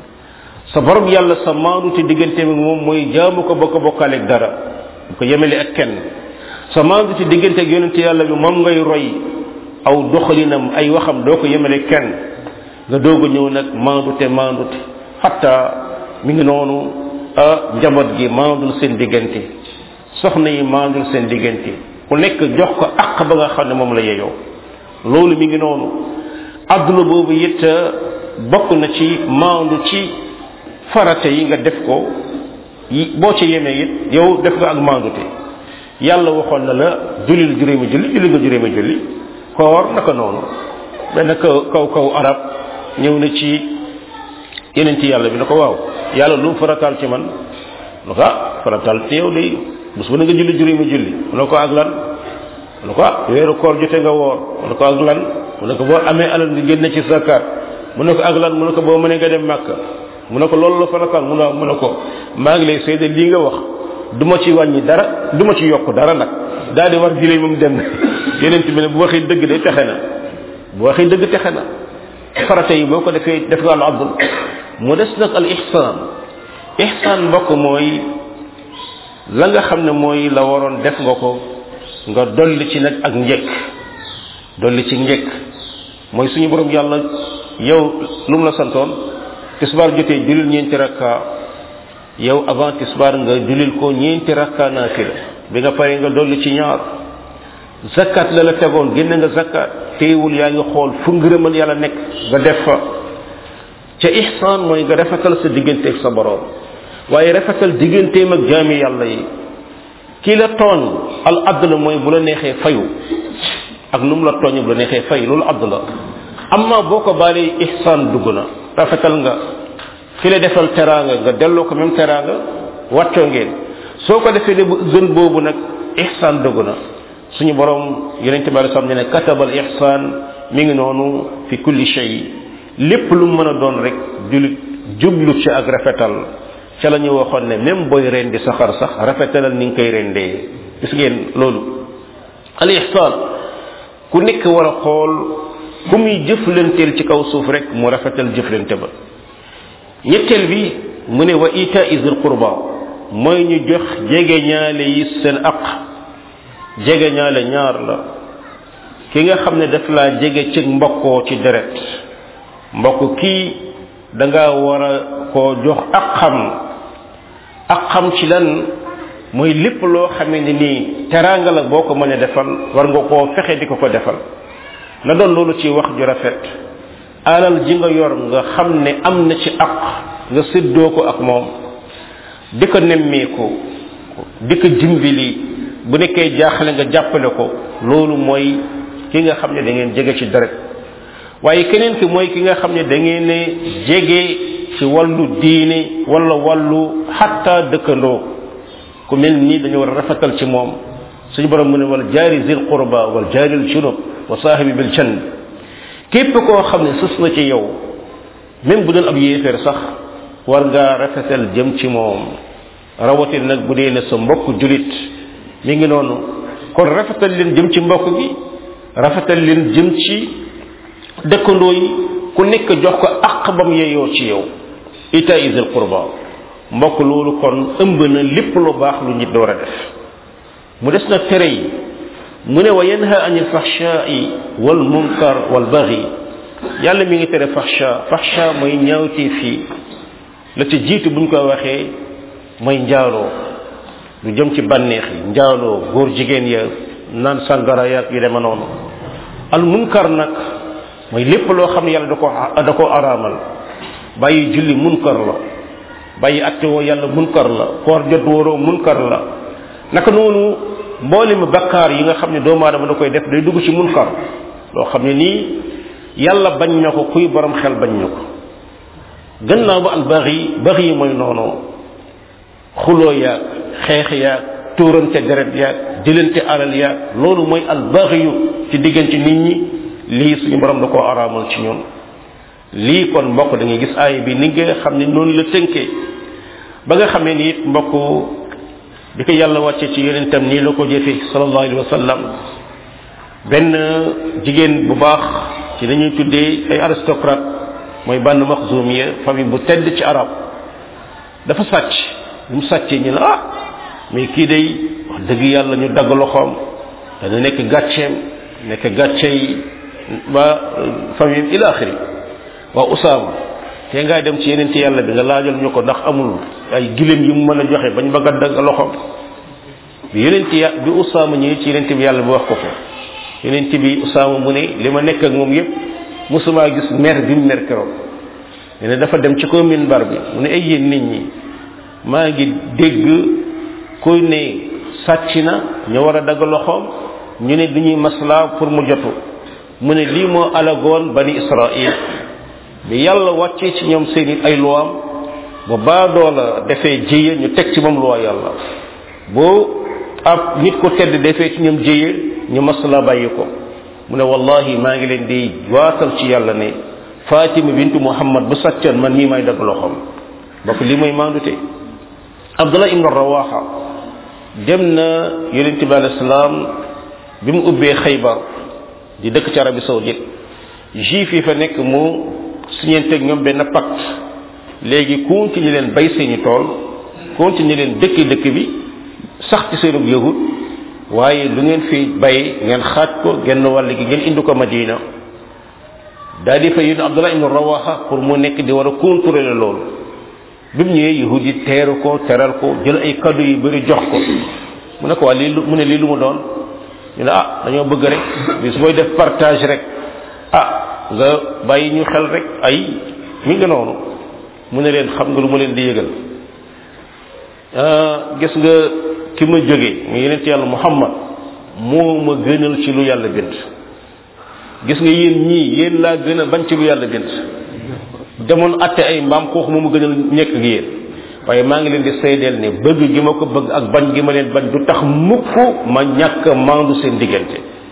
sa borom yàlla sa maandute diggante ak moom mooy jaamu ko bokk bokkaaleeg dara bu ko yemele ak kenn sa maandute diggante ak yonente yàlla bi moom ngay roy aw doxalinam ay waxam doo ko yemele kenn nga doog a ñëw nag maandute hatta mi ngi noonu njaboot gi maandul seen diggante soxna yi maandul seen diggante ku nekk jox ko àq ba nga xam ne moom la yeyoo loolu mi ngi noonu adduna boobu it bokk na ci maandu ci farata yi nga def ko boo ci yemee it yow def nga ak maandute yàlla waxoon na la julli nga juróomi julli koor naka noonu benn kaw arab ñëw na ci yeneen ci yàlla bi na ko waaw yàlla lu mu farataal ci man lu ko farataal ci yow day bés bu ne nga juróomi julli mu ne ko ak lan mu ne ko weeru koor jote nga woor mu ne ko ak lan mu ne ko boo amee alal nga génne ci zakat mu ne ko ak lan mu ne ko boo mënee nga dem Makka mu ne ko loolu la farataal mu ne ko maa ngi lay seede lii nga wax du ma ci wàññi dara du ma ci yokk dara nag daal di war jëlee moom dem na yeneen bi ne bu waxee dëgg day texe na bu waxee dëgg texe na farata yi boo ko defee def nga al abdul mu des nag al ihsan mbokk mooy la nga xam ne mooy la waroon def nga ko nga dolli ci nag ak njëkk mooy suñu borom yàlla yow lu mu la santoon tisbaar jotee julil ñeenti rakka yow avant tisbaar nga julil ko ñeenti rakka naafila bi nga paree nga dolli ci ñaar zakat la tegoon génne nga zakat teewul yaa ngi xool fu ngërëmal yàlla nekk nga def fa ca ihsan mooy nga rafetal sa digganteeg sa borom waaye rafetal digganteem ak jaami yàlla yi ki la tooñ al adl mooy bu la neexee fayu ak nu mu la tooñee bu la neexee fay loolu adl la amma boo ko baalee ihsan dugg na rafetal nga ki la defal teraanga nga delloo ko même teraanga wàccoo ngeen soo ko defee de gën boobu nag ihsan dugg na suñu borom yonente bi sallallahu alayhi wasallam ne katabal ihsan mi ngi noonu fi kulli shay lépp lu mën a doon rek julit jublu ci ak rafetal ca la ñu waxoon ne même booy rendi sa xar sax rafetalal ni nga koy rendee gis ngeen loolu al ihsan ku nekk war a xool ku muy jëflanteel ci kaw suuf rek mu rafetal jëflante ba ñetteel bi mu ne wa ita izil qurba mooy ñu jox jege ñaale yi seen aq jege ñaale ñaar la ki nga xam ne daf laa jege ci mbokkoo ci deret mbokk kii da nga war a koo jox ak xam ci lan mooy lépp loo xamee ne nii teraanga la boo ko mën a defal war nga koo fexe di ko defal na doon loolu ci wax ju rafet alal ji nga yor nga xam ne am na ci aq nga séddoo ko ak moom di ko nemmeeku di ko dimbali bu nekkee jaaxle nga jàppale ko loolu mooy ki nga xam ne da ngeen jege ci deret waaye keneen ki mooy ki nga xam ne da ngeen ne jege ci wàllu diine wala wàllu xatta dëkkandoo ku mel nii dañu war a rafetal ci moom suñu borom mu ne wal jaari zil qurba wal jaari al junub wa saahibi bil janb képp koo xam ne sës na ci yow même bu doon ab yéeféer sax war ngaa rafetal jëm ci moom rawatin nag bu dee ne sa mbokk julit mi ngi noonu kon rafetal leen jëm ci mbokk gi rafetal leen jëm ci dëkkandoo yi ku nekk jox ko àq bam yeyoo ci yow ita izil qurba mbokk loolu kon ëmb na lépp lu baax lu nit door a def mu des nag tere yi mu ne wa yanha anil fahsha'i wal munkar wal baghi yàlla mi ngi tere fahsha mooy ñaawtee fii la ci jiitu buñ ko waxee mooy njaaloo lu jëm ci bànneex yi njaaloo góor jigéen ya naan sangara yaak yu dema noonu al munkar nag mooy lépp loo xam ne yàlla da ko araamal bàyyi julli munkar la bàyyi atte woo yàlla munkar la koor jot wóoroo munkar la naka noonu mboolem bakkaar yi nga xam ne doomu aadama da koy def day dugg ci munkar loo xam ne nii yàlla bañ na ko kuy borom xel bañ na ko gannaaw ba al baxi yi mooy noonu xuloo yaag xeex yaag tuurante deret yaag jëlante alal yaag loolu mooy al baxi yu ci diggante nit ñi lii suñu borom da koo araamal ci ñun lii kon mbokk da ngay gis aaya bi ni nga xam ne noonu la tënkee ba nga xamee ni it mbokk di ko yàlla wàcce ci yonentam nii la ko jëfe sallallahu alayhi wa sallam benn jigéen bu baax ci dañuy tuddee ay aristocrate mooy Banu Maxzumiya famille bu tedd ci arab dafa sàcc bu mu sàccee ñu ne mais kii day wax dëgg yàlla ñu dagg loxoom dana nekk gàcceem nekk gàccey ba famille ila axiri waa Usaama te ngaa dem ci yeneen ci yàlla bi nga laajal ñu ko ndax amul ay gileem yu mu mën a joxe bañ bëgg a dagg loxoom bi yeneen bi Usaama ñëwee ci yeneen bi yàlla bi wax ko ko yeneen bi Usaama mu ne li ma nekk ak moom yépp musuma gis mer bi mu mer keroog ne dafa dem ci ko minbar bi mu ne ay yéen nit ñi maa ngi dégg koy ne sàcc na ñu war a dagg loxoom ñu ne duñuy maslaa pour mu jotu mu ne lii moo alagoon bani Israël bi yàlla wàccee ci ñoom seeni ay luwaam ba baadoola defee jéye ñu teg ci moom luwaa yàlla boo ab nit ko tedd defee ci ñoom jéye ñu masla bàyyi ko mu ne wallahi maa ngi leen di waatal ci yàlla ne Fatima bintu Muhammad bu sàccan man mii may dagg loxoom bokk li mooy maandute Abdullah ibn Rawaha dem na yonente bi alayhi salaam bi mu ubbee Xaybar di dëkk ci Arabie Saoudite juif yi fa nekk mu siñeenteeg ñoom benn pacte léegi continuer leen bay seeni tool continuer leen dëkk bi sax ci seenug yahud waaye lu ngeen fi bay ngeen xaaj ko genn wàll gi ngeen indi ko Madina daal di fa yónni Abdullah ibn Rawaha pour mu nekk di war a contrôler loolu bi mu ñëwee yahud yi teeru ko teral ko jël ay cadeau yu bëri jox ko mu ne ko waa lii mu ne lii lu mu doon ñu ne dañoo bëgg rek bis booy def partage rek nga bàyyi ñu xel rek ay mi nga noonu mu ne leen xam nga lu ma leen di yëgal gis nga ki ma jóge mu yeneen yàlla Muhammad moo ma gënal ci lu yàlla bind gis nga yéen ñii yéen laa gënal bañ ci lu yàlla bind demoon atte ay mbaam kooku moo ma gënal nekk ak yéen waaye maa ngi leen di seedeel ne bëgg gi ma ko bëgg ak bañ gi ma leen bañ du tax mukk ma ñàkk maandu seen diggante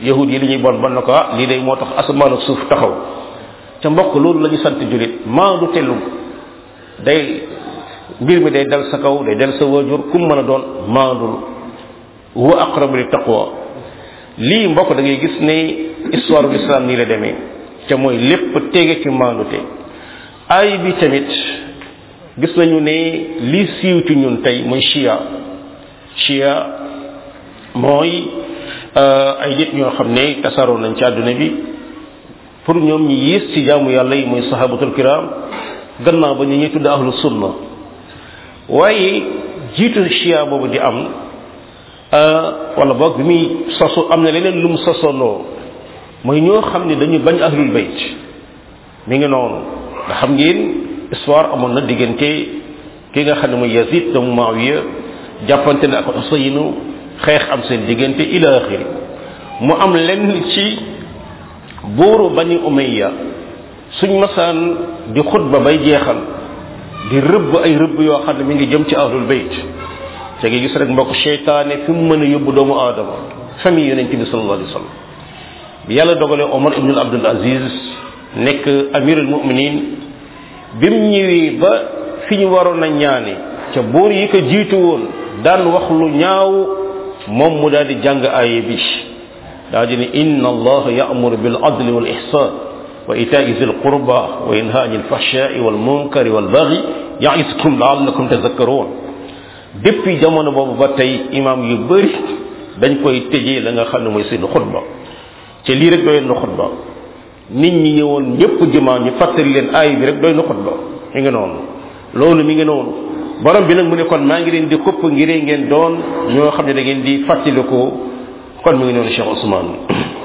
yahud yi li ñuy bon na ko lii day moo tax asamaan ak suuf taxaw ca mbokk loolu la ñu sant julit maandu tellu day mbir mi day dal sa kaw day dal sa waajur kum mën a doon maandul huwa aqrabu li taqwa lii mbokk da ngay gis ne histoire de l'islam nii la demee ca mooy lépp tege ci maandute ay bi tamit gis nañu ne li siiw ci ñun tey mooy chia mooy ay nit ñoo xam ne tasaaroo nañ ci àdduna bi pour ñoom ñi yées ci jaamu yàlla yi mooy sahabatul kiram gannaaw ba ñu ñuy tudd ahlu sunna waaye jiitu chia boobu di am wala boog bi muy sosu am na leneen lu mu sosonoo mooy ñoo xam ne dañu bañ ahlul bayt mi ngi noonu nga xam ngeen histoire amoon na diggante ki nga xam ne mooy Yazid doomu Muawiya jàppante ne ak Usaynu xeex am seen diggante ila axiri mu am lenn ci buuru bani Umayya suñ masaan di xutba bay jeexal di rëbb ay rëbb yoo xam ne mi ngi jëm ci ahlul bayt te nga gis rek mbokk seytaane fi mu mën a yóbbu doomu aadama famille yonent bi sallallahu alayhi wa sallam bi yàlla dogalee Omar ibn Abdul Aziz nekk amirul muminin bi mu ñëwee ba fi ñu waroon a ñaane ca buur yi ko jiitu woon daan wax lu ñaaw moom mu daal di jàng aaye bi daal di ne inna allaha ya'muru bil adli wal ihsan wa ita'i zil qurba wa yanha anil fahsha'i wal munkari wal baghi ya'izukum la'allakum tadhakkarun depuis jamono boobu ba tey imam yu bëri dañ koy tëjee la nga xam ne mooy seen xutba ca lii rek doyoon na xutba nit ñi ñëwoon ñëpp jumaa ñu fàttali leen aay bi rek doy na xutba mi ngi noonu loolu mi ngi noonu borom bi nag mu ne kon maa ngi leen di kopp ngiree ngeen doon ñoo xam ne da ngeen di fàttalikoo kon mi ngi noonu Cheikh Ousmane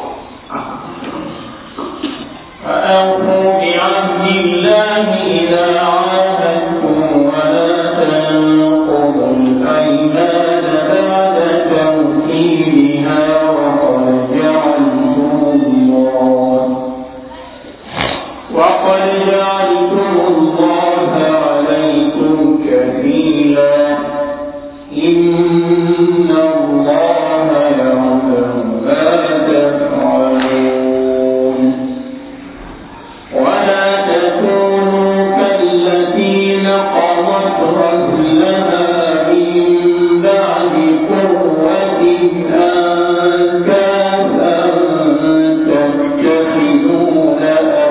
فأوفوا بعهد الله إذا عاهدتم ولا تنقضوا الأيمان بعد توكيدها وقد جعلتم الله عليكم كفيلا إن الله يعلم ما تفعلون ولا تكونوا كالتي نقضت غزلها من بعد قوة أنكاثا تتخذون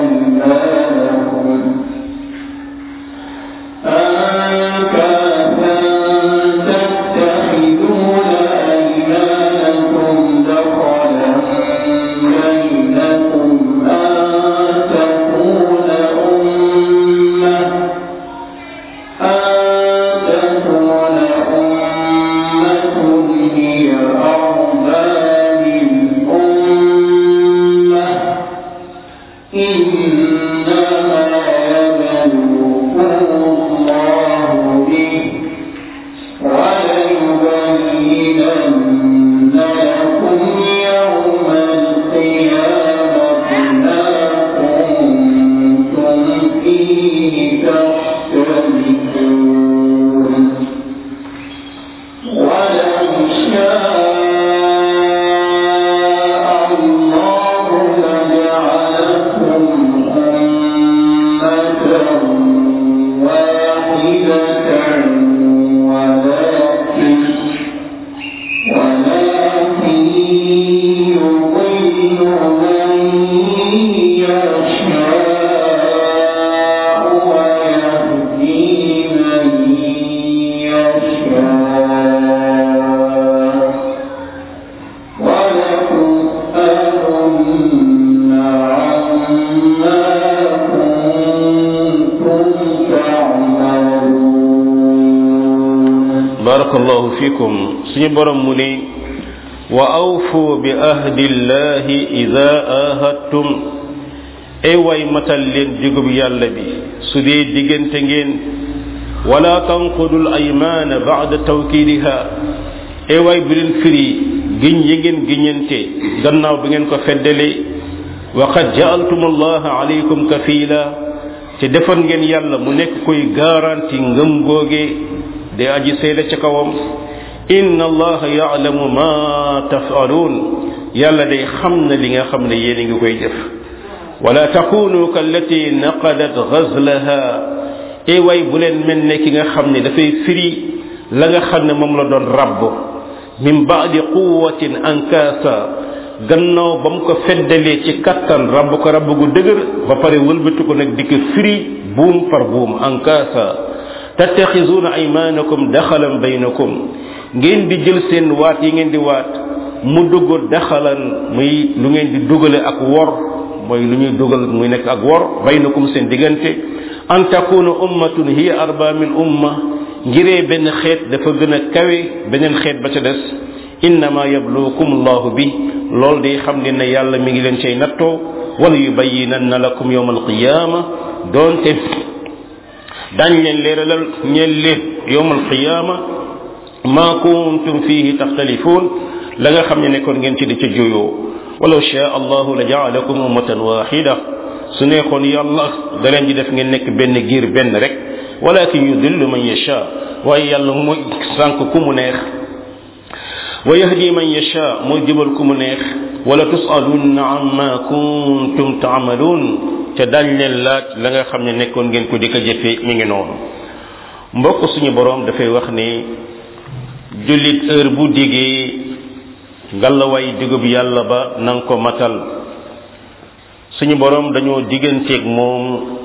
barakallahu fikum suñu borom mu ne wa awfu bi ahdillahi idha ahadtum ay way matal leen digub yàlla bi su dee diggante ngeen wala tanqudul aymana ba'da tawkidiha ay way bu leen firi giñ yi ngeen giñante gannaaw bi ngeen ko feddale wa qad ja'altum allaha alaykum kafila te defal ngeen yàlla mu nekk koy garanti ngëm googe de aji seede ca kawam inna allaha ya'lamu ma taf'alun yàlla day xam na li nga xam ne yéen a ngi koy def wala takunu kallati naqadat ghazlaha e way bu leen mel ne ki nga xam ne dafay firi la nga xam ne moom la doon rabb min ba'di quwwatin ankasa gannaaw ba mu ko feddalee ci kattan rabb ko rabb gu dëgër ba pare wëlbatu ko nag di ko firi buum par buum ankasa tattaxizuna aymanakum daxalan baynakum ngeen di jël seen waat yi ngeen di waat mu dugg daxalan muy lu ngeen di dugale ak wor mooy lu ñuy dugal muy nekk ak wor baynakum seen diggante an takuna ummatun hiya arba min umma ngiree benn xeet dafa gën a kawe beneen xeet ba ca des innama yabluukum allahu bi loolu day xam ne yàlla mi ngi leen cay nattoo wala yubayyinanna lakum yawma alqiyama doonte dañ leen leeralal ñeel leen yawma alqiyama ma kuntum fihi taxtalifuun la nga xam ne nekkoon ngeen ci di ca juyoo walaw shaa allahu la jaalakum ummatan waxida su neexoon yàlla da leen di def ngeen nekk benn giir benn rek walakin yudillu man yasha waaye yàlla mooy sànq ku mu neex wa yahdi man yasha mooy jëbal ku mu neex wala tusalunna amma kuntum taamaluun te dañ leen laaj la nga xam ne nekkoon ngeen ko di ko jëfee mi ngi noonu mbokk suñu boroom dafay wax ne jullit heure bu digee ngallaway digub yàlla ba nanga ko matal suñu boroom dañoo digganteeg moom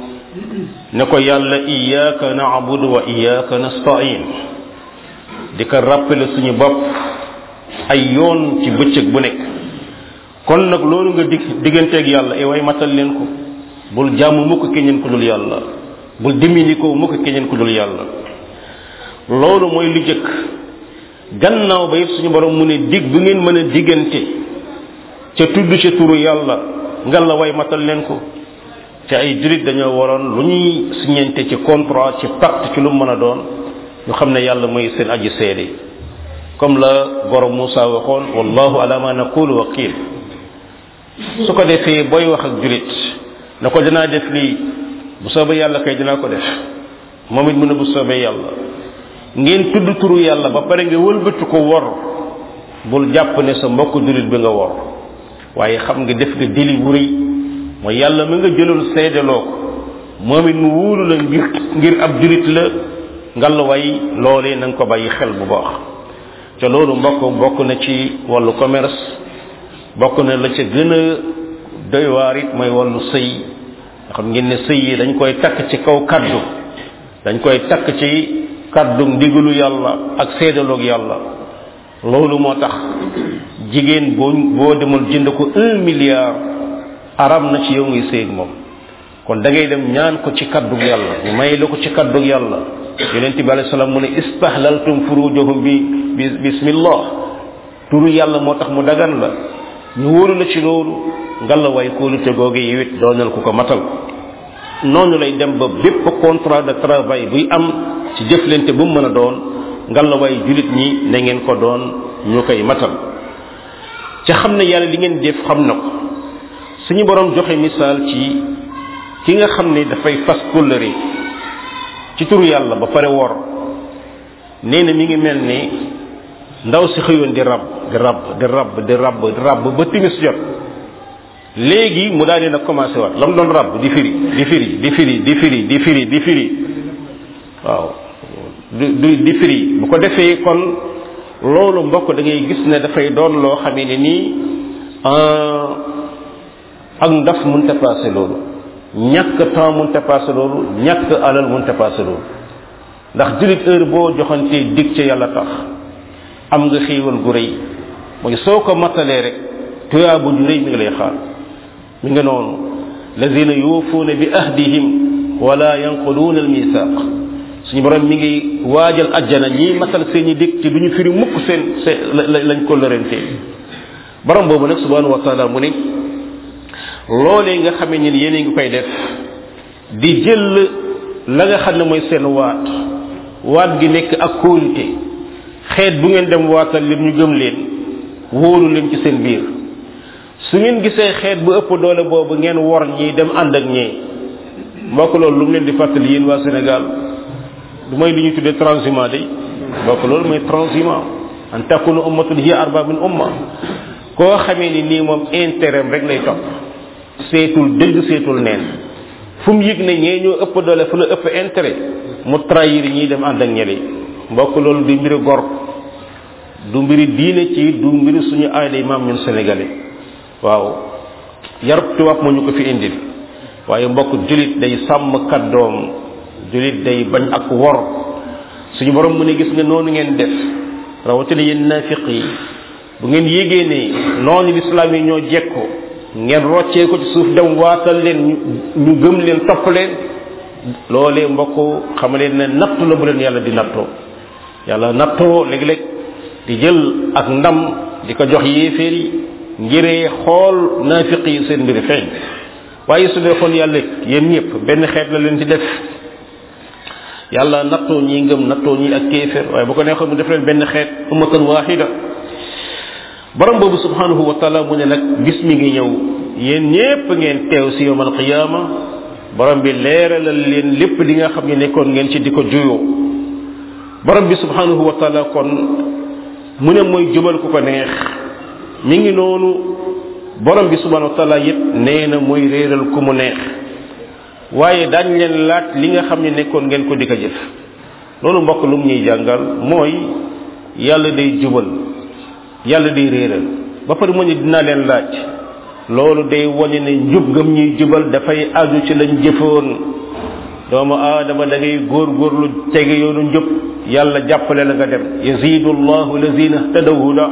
ne ko yàlla iyyaka na'budu wa iyyaka nasta'in di ko rappeler suñu bopp ay yoon ci bëccëg bu nekk kon nag loolu nga digganteeg yàlla e way matal leen ko bul jàmm mukk keneen ku dul yàlla bul dimini ko mukk keneen ku dul yàlla loolu mooy lu jëkk gannaaw ba yëpp suñu borom mu ne dig bu ngeen mën a diggante ca tudd ca turu yàlla ngal la way matal leen ko te ay jurit dañoo waroon lu ñuy signante ci contrat ci pacte ci lu mën a doon ñu xam ne yàlla mooy seen aji seede comme la borom Moussa waxoon wallahu ala ma naqulu waqil su ko defee booy wax ak jurit na ko dinaa def lii bu soobee yàlla kay dinaa ko def moom it mu ne bu soobee yàlla ngeen tudd turu yàlla ba pare nga wëlbatu ko wor bul jàpp ne sa mbokk julit bi nga wor waaye xam nga def nga dili wu rëy mooy yàlla mi nga jëloon seedeloo ko moom it mu wóolu la ngir ab julit la ngallaway loolee na nga ko bàyyi xel bu baax te loolu bokk na ci wàllu commerce bokk na la ca gën a doy waar it mooy wàllu sëy xam ngeen ne sëy yi dañ koy takk ci kaw kaddu dañ koy takk ci kaddu ndigalu yàlla ak seedaloog yàlla loolu moo tax jigéen boo demal jënd ko 1 milliard aram na ci yow ngay séeg moom kon da ngay dem ñaan ko ci kaddu yàlla ñu may la ko ci kaddu yàlla yonent bi alayhi salaam mu ne istahlaltum furujahum bi bismillah turu yàlla moo tax mu dagan la ñu wóoru la ci loolu ngalla way kóolute googu yi it doonal ku ko matal noonu lay dem ba bépp contrat de travail buy am ci jëflante bu mu mën a doon ngalla way julit ñi na ngeen ko doon ñu koy matal ca xam ne yàlla li ngeen def xam na ko suñu borom joxe misaal ci ki nga xam ne dafay fas kóllëre ci turu yàlla ba pare wor nee na mi ngi mel ni ndaw si xëyoon di rab ba timis jot léegi mu daal dina commencé waat la mu doon rab di firi waaw di firi bu ko defee kon loolu mbokk da ngay gis ne dafay doon loo xamee ne nii ak ndaf mënta passé loolu ñàkk temps mënta passé loolu ñàkk alal mënta passé loolu ndax julit heure boo joxantee dig ca yàlla tax am nga xéewal gu rëy mooy soo ko matalee rek tuyaa bu ju rëy mi ngi lay xaar mi nga noonu lazina yuufuuna bi ahdihim wala yanquduuna al misaq suñu borom mi ngi waajal ajjana ñi matal seen i dig ci duñu firi mukk seen lañ ko lërante borom boobu nag subhanahu wa taala mu ne loolee nga xamee ni yéen ngi koy def di jël la nga xam ne mooy seen waat gi nekk ak kóolute xeet bu ngeen dem waatal leen ñu gëm leen wóolu leen ci seen biir su ngeen gisee xeet bu ëpp doole boobu ngeen wor ñi dem ànd ak ñee mbokk loolu lu mu leen di fàttali yéen waa Sénégal du mooy li ñuy tuddee transhumant day mbokk loolu mooy transhumant an takuna ummatun hiya arba min umma koo xamee ni nii moom intérêt rek lay topp seetul dëgg seetul neen fu mu yëg ne ñee ñoo ëpp doole fu la ëpp intérêt mu trahir ñiy dem ànd ak ñële mbokk loolu du mbiri gor du mbiri diine ci du mbiri suñu aada maam ñun sénégalais waaw yarub tubaab moo ñu ko fi indil waaye mbokk julit day sàmm kàddoom julit day bañ ak wor suñu borom mu ne gis nga noonu ngeen def rawatina yéen naafiq yi bu ngeen yégee ne noonu lislaam yi ñoo jekko ngeen roccee ko ci suuf dem waatal leen ñu gëm leen topp leen loolee mbokk xam leen ne nattu la bu leen yàlla di nattoo yàlla nattoo léeg-léeg di jël ak ndam di ko jox yéeféer yi ngiree xool naafiq yi seen mbiri feeñ waaye su dee xool yàlla yéen ñëpp benn xeet la leen ci def yàlla nattoo ñi ngëm nattoo ñi ak kéeféer waaye bu ko neexoon mu def leen benn xeet ummatan wahida borom boobu subhanahu wa taala mu ne nag bis mi ngi ñëw yéen ñépp ngeen teew si yawmal qiyaama borom bi leeralal leen lépp li nga xam ne nekkoon ngeen ci di ko juyoo borom bi subhanahu wa taala kon mu ne mooy jubal ku ko neex mi ngi noonu borom bi subhanahu wa taala it nee na mooy réeral ku mu neex waaye daañ leen laaj li nga xam ne nekkoon ngeen ko di ko jëf loolu mbokk lu mu ñuy jàngal mooy yàlla day jubal yàlla day réeral ba pare mu ne dinaa leen laaj loolu day wane ne njub gam ñuy jubal dafay aju ci lañ jëfoon doomu aadama da ngay góorgóorlu tege yoonu njub yàlla jàppale la nga dem yazidu llahu lazina ihtadaw huda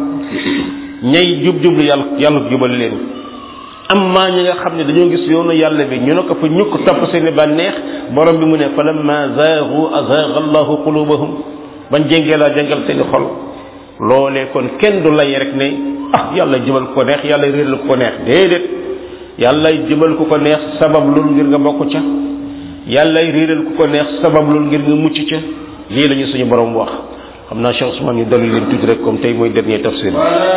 ñay jub-jublu yàlla jubal leen amma ñi nga xam ne dañoo gis yoonu yàlla bi ñu ne ko fa ñukk topp seeni bànneex borom bi mu ne falamma zaagu azaaga allahu qulubahum bañ jéngee laa jàngal seeni xol loolee kon kenn du lay rek ne yàlla jubal ko neex yàlla réeral ko neex déedéet yàlla jubal ku ko neex sabab loolu ngir nga bokk ca yàlla réeral ku ko neex sabab loolu ngir nga mucc ca lii lañu suñu borom wax xam naa Cheikh Ousmane ñu dolli leen tuuti rek comme tey mooy dernier tafsir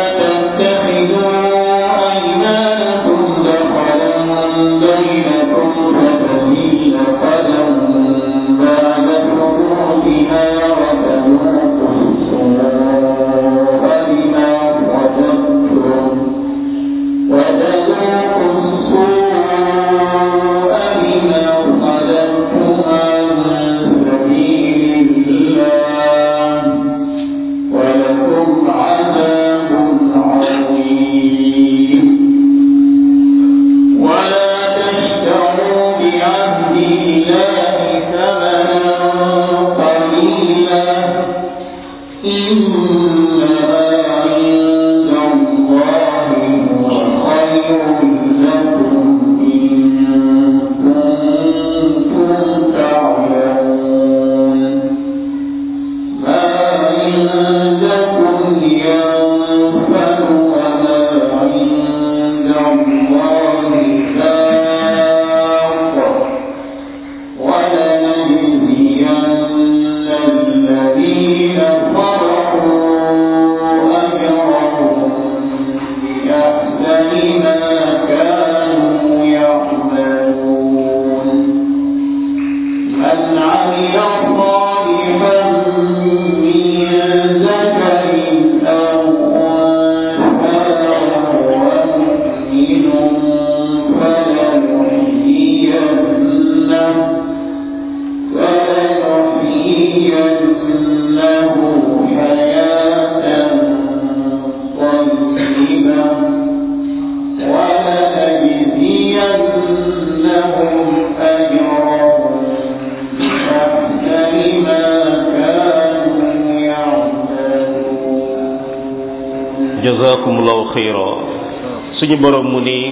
jazakumullahu khayra suñu borom mu ni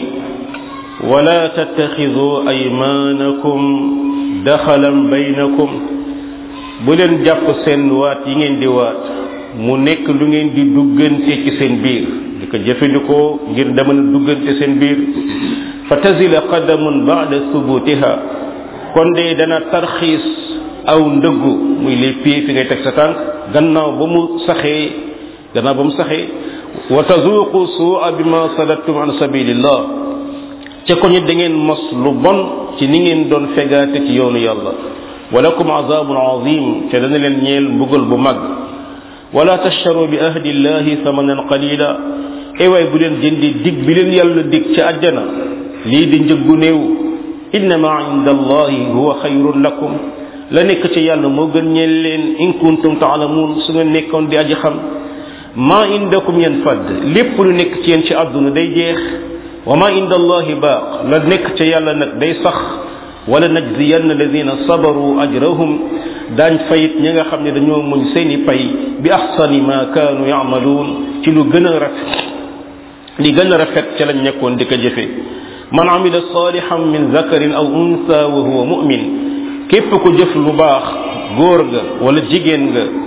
wala tattakhidhu aymanakum dakhalan baynakum bu leen jàpp seen waat yi ngeen di waat mu nekk lu ngeen di duggante ci seen biir di ko jëfandikoo ngir demal duggante seen biir fa tazila qadamun ba'da thubutiha kon de dana tarxiis aw ndëggu muy les pieds fi ngay teg sa tànk gannaaw ba mu saxee wa tazuqu su'a bima sadattum an sabilillah ca ko ñi da ngeen mos lu bon ci ni ngeen doon fegaate ci yoonu yàlla walakum azabun azim ca dana leen ñeel mbugal bu mag wala tashtaru bi ahdi llahi thamanan qalila waay bu leen jëndi dig bi leen yàlla dig ci àjjana lii di njëggu néew innama inda allahi huwa xayrun lakum la nekk ci yàlla moo gën ñeel leen in kuntum taalamuun su ngeen nekkoon di aji xam ma indakum yanfad lépp lu nekk ci yéen ci àdduna day jeex wa ma inda allahi baaq la nekk ci yàlla nag day sax wala najziyanna alladina sabaru ajrahum daañ fayit ñi nga xam ne dañoo muñ seeni pay bi ahsani ma kaanu yaamaluun ci lu gën a rafet li gën a rafet ca lañ nekkoon di ko jëfe man amila salihan min zakarin aw unsa wa huwa mu'min képp ku jëf lu baax góor nga wala jigéen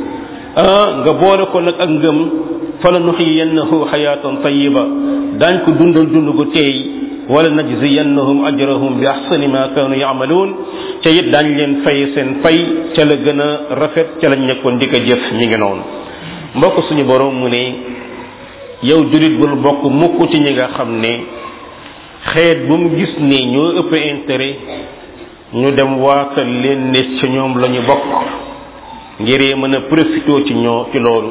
nga boole ko nag ak ngëm fala nuxiyannahu xayaatan tayiba daañ ko dundal dund gu teey wala najziyannahum ajrahum bi ahsani ma kaanu yaamaluun ca it daañ leen fay seen fay ca la gën a rafet ca lañ nekkoon di ko jëf ñi ngi noonu mbokk suñu borom mu ne yow julit bul bokk mukk ci ñi nga xam ne xeet bu mu gis ne ñoo ëpp intérêt ñu dem waatal leen ne ci ñoom la ñu bokk ngir mën a profité ci ñoo ci loolu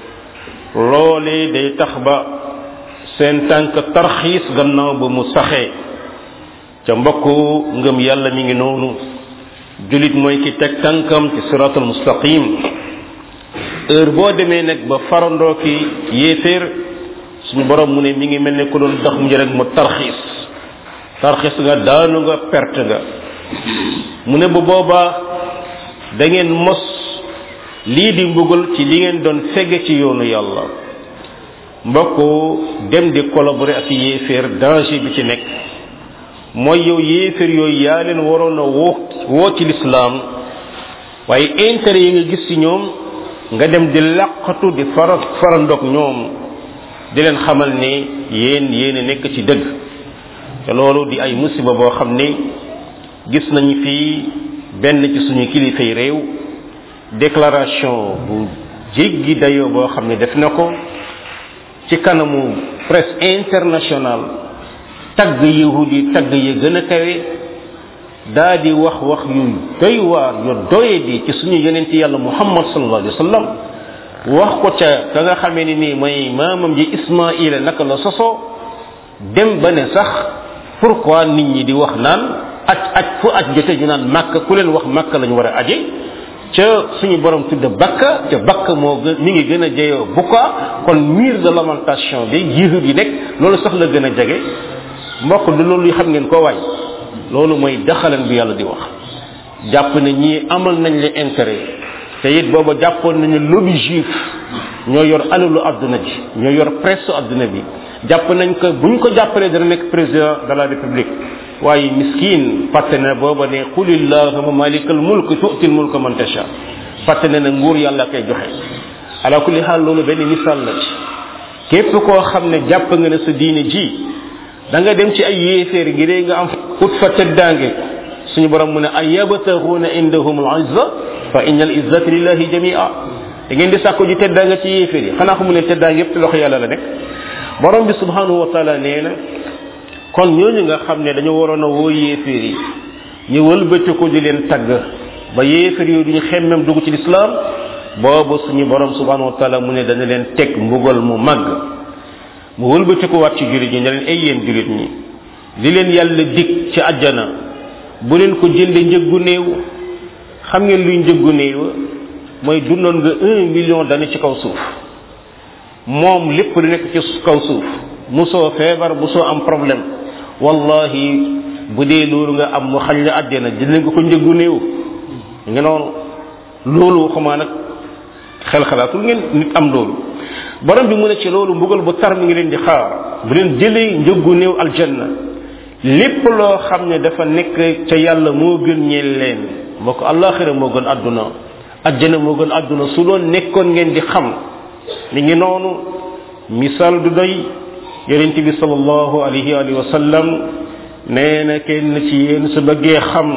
loolee day tax ba seen tànk tarxiis gannaaw ba mu saxee ca mbokk ngëm yàlla mi ngi noonu julit mooy ki teg tànkam ci siratul mustaqim heure boo demee nag ba farandoo ki yéeféer suñu borom mu ne mi ngi mel ne ku doon dox mu rek mu tarxiis nga daanu nga perte nga mu ne bu boobaa da ngeen mos lii di mbugal ci li ngeen doon fegge ci yoonu yàlla mbokk dem di collaborer ak yéeféer danger bi ci nekk mooy yow yéeféer yooyu yaa leen waroon a woo ci lislaam waaye intérêt yi nga gis ci ñoom nga dem di laqatu di farandoog ñoom di leen xamal ne yéen a nekk ci dëgg te loolu di ay musiba boo xam ne gis nañu fii benn ci suñu kilifay réew déclaration bu jéggi dayoo boo xam ne def na ko ci kanamu presse internationale tagg yahud yi tagg yi gën a kawe daa di wax yu doy waar yu doye di ci suñu yonent yàlla muhammad sallallahu alayhi wa sallam wax ko ca ka nga xamee ni nii mooy maamam ji ismaila naka la sosoo dem ba ne sax pourquoi nit ñi di wax naan aj fu aj jote ñu naan màkk ku leen wax màkk lañu war a aje ca suñu borom tudde bakka ca bakka moo gën mi ngi gën a jeyoo bukka kon mur de lamentation bi yéexut yi nekk loolu sax la gën a jege mbokk du loolu xam ngeen ko waay loolu mooy daxalan bi yàlla di wax jàpp ne ñii amal nañ le intérêt te it booba jàppoon nañu lobby juif ñoo yor alalu adduna ji ñoo yor presse adduna bi jàpp nañ ko buñ ko jàppalee dana nekk président de la république waaye miskin fàtte na booba ne qulillahumma malikal mulk tu'til mulka man tasha fàtte na nguur yàlla koy joxe ala kulli xaal loolu benn misaal la ci képp koo xam ne jàpp nga ne sa diine ji da nga dem ci ay yéeféer ngi dee nga am ut fa teddaange suñu borom mu ne ay yabtaxuuna indahum al izza fa inna al izzata lillahi jamia da ngeen di sàkko ji teddaanga ci yéeféer yi xanaa xamu ne teddaange yépp ci loxo yàlla la nekk borom bi subhanahu wa taala nee na kon ñooñu nga xam ne dañu waroon a woo yéeféer yi ñu wëlbati ko di leen tagg ba yéeféer yooyu duñu xemmem dugg ci lislaam boobu suñu borom subhanahu wa taala mu ne dana leen teg mbugal mu màgg mu wëlbati ko waat ci julit ñi ne leen ay yéen julit ñi li leen yàlla dig ci àjjana bu leen ko jënde njëggu néew xam ngeen luy njëggu néew mooy dundoon nga 1 million d'années ci kaw suuf moom lépp lu nekk ci kaw suuf musoo feebar musoo am problème wallahi bu dee loolu nga am mu xañ la àjjana jënd nga ko njëggu néew nga noonu loolu xamaa nag xel xalaatul ngeen nit am loolu borom bi mu ne ci loolu mbugal bu tar mi ngi leen di xaar bu leen jëlee njëggu néew aljanna lépp loo xam ne dafa nekk ca yàlla moo gën ñeel leen moo ko àllaaxira moo gën àdduna àjjana moo gën àdduna su doon nekkoon ngeen di xam mi ngi noonu misaal du doy yonent bi sallallahu alayhi wa sallam nee na kenn ci yéen su bëggee xam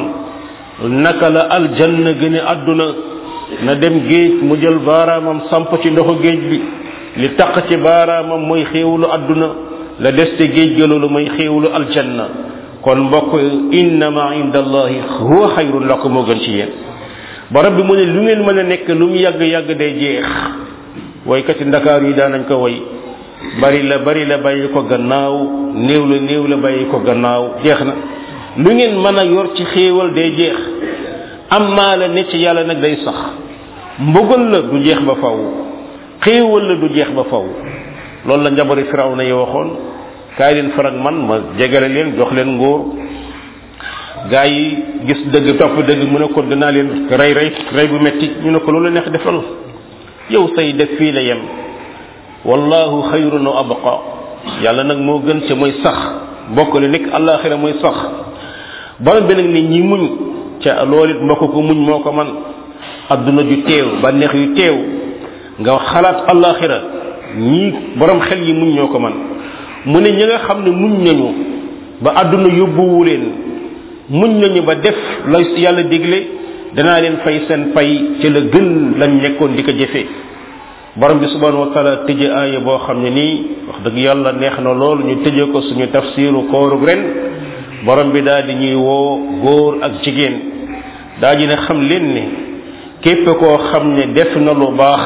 naka la aljanna gën a àdduna na dem géej mu jël baaraamam samp ci ndoxu géej bi li taq ci baaraamam mooy xéewlu àdduna la des te géej ga loolu mooy xéewlu aljanna kon mbokk innama inda allahi huwa xayrun lakum moo gën ci yéen borom bi mu ne lu ngeen mën a nekk lu mu yàgg-yàgg day jeex woykati ndakaar yi daan nañ ko woy bari la bàyyi ko gannaaw néew la bàyyi ko gannaaw jeex na lu ngeen mën a yor ci xéewal day jeex amma la ne ci yàlla nag day sax mbugal la du jeex ba faw xéewal la du jeex ba faw loolu la njabari Firawna yi waxoon kaay leen farag man ma jegale leen jox leen nguur gaa yi gis dëgg topp dëgg mu ne ko dinaa leen rey bu metti ñu ne ko loolu neex defal yow say def fii la yem wallahu xayrun wa abqa yàlla nag moo gën ca mooy sax bokk li nekk àllaaxira mooy sax borom bi nag ni ñi muñ ca loolu it mbokk ko muñ moo ko man adduna ju teew bànneex yu teew nga xalaat àllaaxira ñii borom xel yi muñ ñoo ko man mu ne ñi nga xam ne muñ nañu ba adduna yóbbuwu leen muñ nañu ba def la yàlla digle danaa leen fay seen pay ci la gën lañ nekkoon di ko jëfee borom bi subhanahu wa taala tëje aaya boo xam ne nii wax dëgg yàlla neex na loolu ñu tëje ko suñu tafsiru koorug ren borom bi daal di ñuy woo góor ak jigéen daa ji ne xam leen ne képp koo xam ne def na lu baax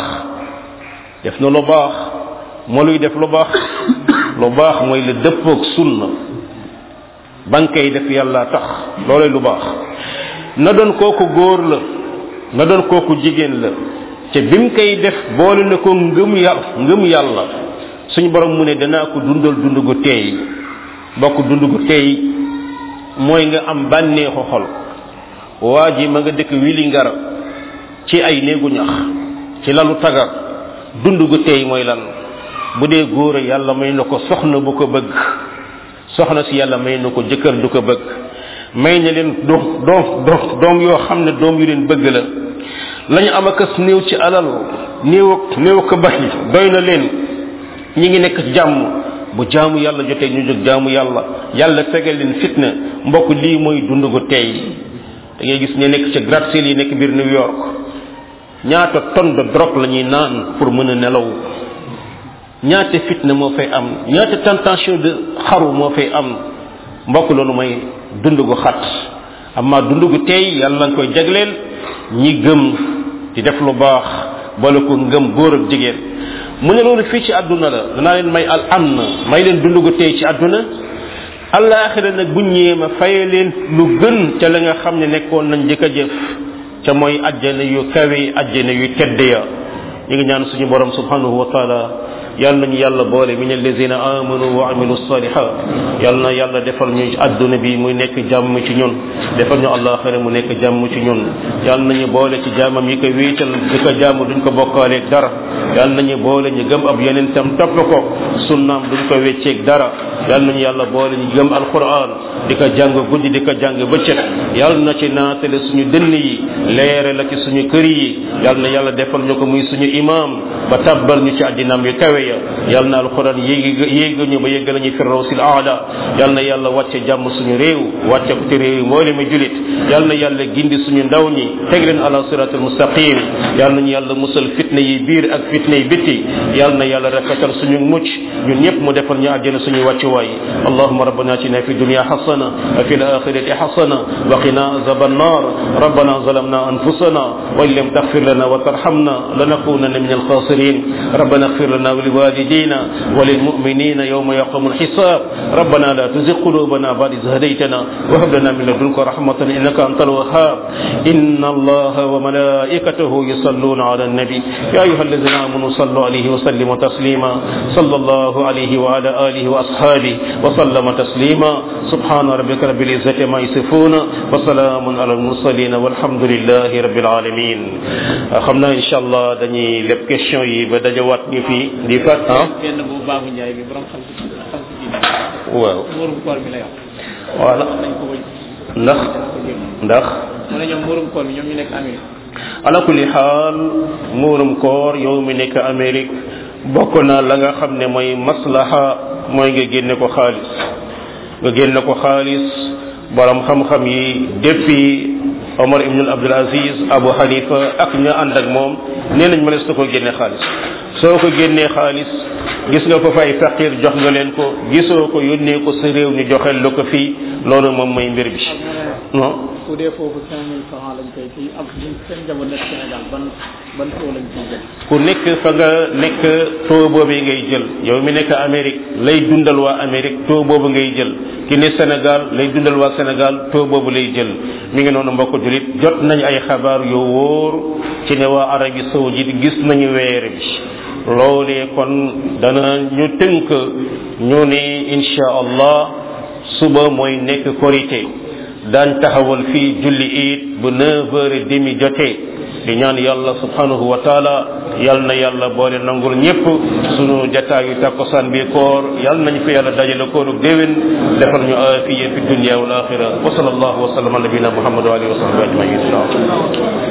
moo luy def lu baax mooy la dëppoog sunna bankay def yàlla tax loolay lu baax na doon kooku góor la na doon kooku jigéen la te bim koy def boole na ko ngëm yàlla suñu borom mu ne danaa ko dundal dund gu teey bokk dund gu teey mooy nga am bànneexu xol waa ji ma nga dëkk wili ngara ci ay néegu ñax ci lalu tagar dund gu teey mooy lan bu dee góor yàlla may na ko soxna bu ko bëgg soxna si yàlla may na ko jëkkër du ko bëgg may na leen doom yoo xam ne doom yu leen bëgg la lañu am akas néew ci alal néew ko bari doy na leen ñi ngi nekk ci jàmm bu jaamu yàlla jotee ñu jóg jaamu yàlla fegal leen fitna mbokk lii mooy dund gu tey da ngay gis ñu nekk ci gratte-ciel yi nekk biir New York ñaata tonne de drogue la ñuy naan pour mën a nelaw ñaata fitna moo fay am ñaata tentation de xaru moo fay am mbokk loolu mooy dund gu xat amma dund gu tey yàlla nga koy jagleel ñi gëm di def lu baax bala ko ngëm góor ak jigéen mu ne loolu fii ci àdduna la danaa leen may al amn may leen dund gu tey ci àdduna àllaaxira nag bu ñëwee ma faye leen lu gën ca la nga xam ne nekkoon nañ jëkk a jëf ca mooy ajjana yu kawe ajjana yu tedd ya ñu ngi ñaan suñu borom subhanahu wa taala yàlla nañu yàlla boole min allazina amanu wa amilu salihat yàlla na yàlla defal ñu adduna bi muy nekk jàmm ci ñun defal ñu àllaaxira mu nekk jàmm ci ñun yàlla nañu boole ci jaamam yi ko wéetal di ko jàmm duñ ko bokkaaleeg dara yàlla nañu boole ñu gëm ab yonentam topp ko sunnaam duñ ko wecceeg dara yàlla nañu yàlla boole ñu gëm alquran di ko jàng guddi di ko jàng bëccëg yàlla na ci naatale suñu dënn yi leere la ci suñu kër yi yàlla na yàlla defal ñu ko muy suñu imam ba tabbal ñu ci addinaam yu kawe yàlla na alquran yéeg ñu ba yégg nañu firdawsil aala yàlla na yàlla wàcce jàmm suñu réew wàcce ko ci réew yi mboole mi julit yàlla na yàlla gindi suñu ndaw ñi teg leen ala siratul mustaqim yàlla nañu yàlla musal fitna yi biir ak fitna yi bitti yàlla na yàlla rafetal suñu mucc ñun ñëpp mu defal ñu àjjana suñu wàccuwaay allahumma rabbana atina fi dunya hasana wa fil akhirati hasana wa qina azaban nar rabbana zalamna anfusana wa in lam taghfir lana wa tarhamna lanakunanna min al-khasirin rabbana ighfir lana ولوالدينا وللمؤمنين يوم يقوم الحساب ربنا لا تزغ قلوبنا بعد إذ هديتنا وهب لنا من لدنك رحمة إنك أنت الوهاب إن الله وملائكته يصلون على النبي يا أيها الذين آمنوا صلوا عليه وسلموا تسليما صلى الله عليه وعلى آله وأصحابه وسلم تسليما سبحان ربك رب العزة ما يصفون وسلام على المرسلين والحمد لله رب العالمين خمنا إن شاء الله dañuy lépp question yi ba dajawaat ñu fi di fat benn bu baabu njaay bi borom xam ci waaw murum koor mi lay wax voilà ndax mu ne ñoom murum koor mi ñoom ñu nekk Amérique ala kulli xaal muurum koor yow mi nekk Amérique bokk na la nga xam ne mooy maslaha mooy nga génne ko xaalis borom xam-xam yi depuis Omar ibn Abdul Aziz Abu Hanifa ak ña ànd ak moom nee nañ mënees na ko génne xaalis soo ko génnee xaalis gis nga ko fay faqir jox nga leen ko gisoo ko yónnee ko sa réew ñu joxel la ko fii loolu moom mooy mbir bi non su dee foofu 5000 francs lañ koy kii ak ñun seen jamono nekk Sénégal ban taux lañ ciy jël. ku nekk fa nga nekk taux boobu ngay jël yow mi nekk Amérique lay dundal waa Amérique taux boobu ngay jël ki ne Sénégal lay dundal waa Sénégal taux boobu lay jël mi ngi noonu mbokk julit jot nañ ay xabaar yu wóor ci ne waa Arabie Saoudite gis nañu weer bi loolee kon dana ñu tënk ñu ne insha allah suba mooy nekk korité daan taxawal fii julli it bu 9h30 jotee di ñaan yàlla subhanahu wa taala yal na yàlla boole nangul ñëpp sunu jataayu takkusaan bi koor yal nañ ko yàlla dajale koorug déwén defal ñu aafiya fi dunya wal axira wa sallallahu wa sallam ala nabina muhammad wa alihi wa sahbihi ajmain insha allah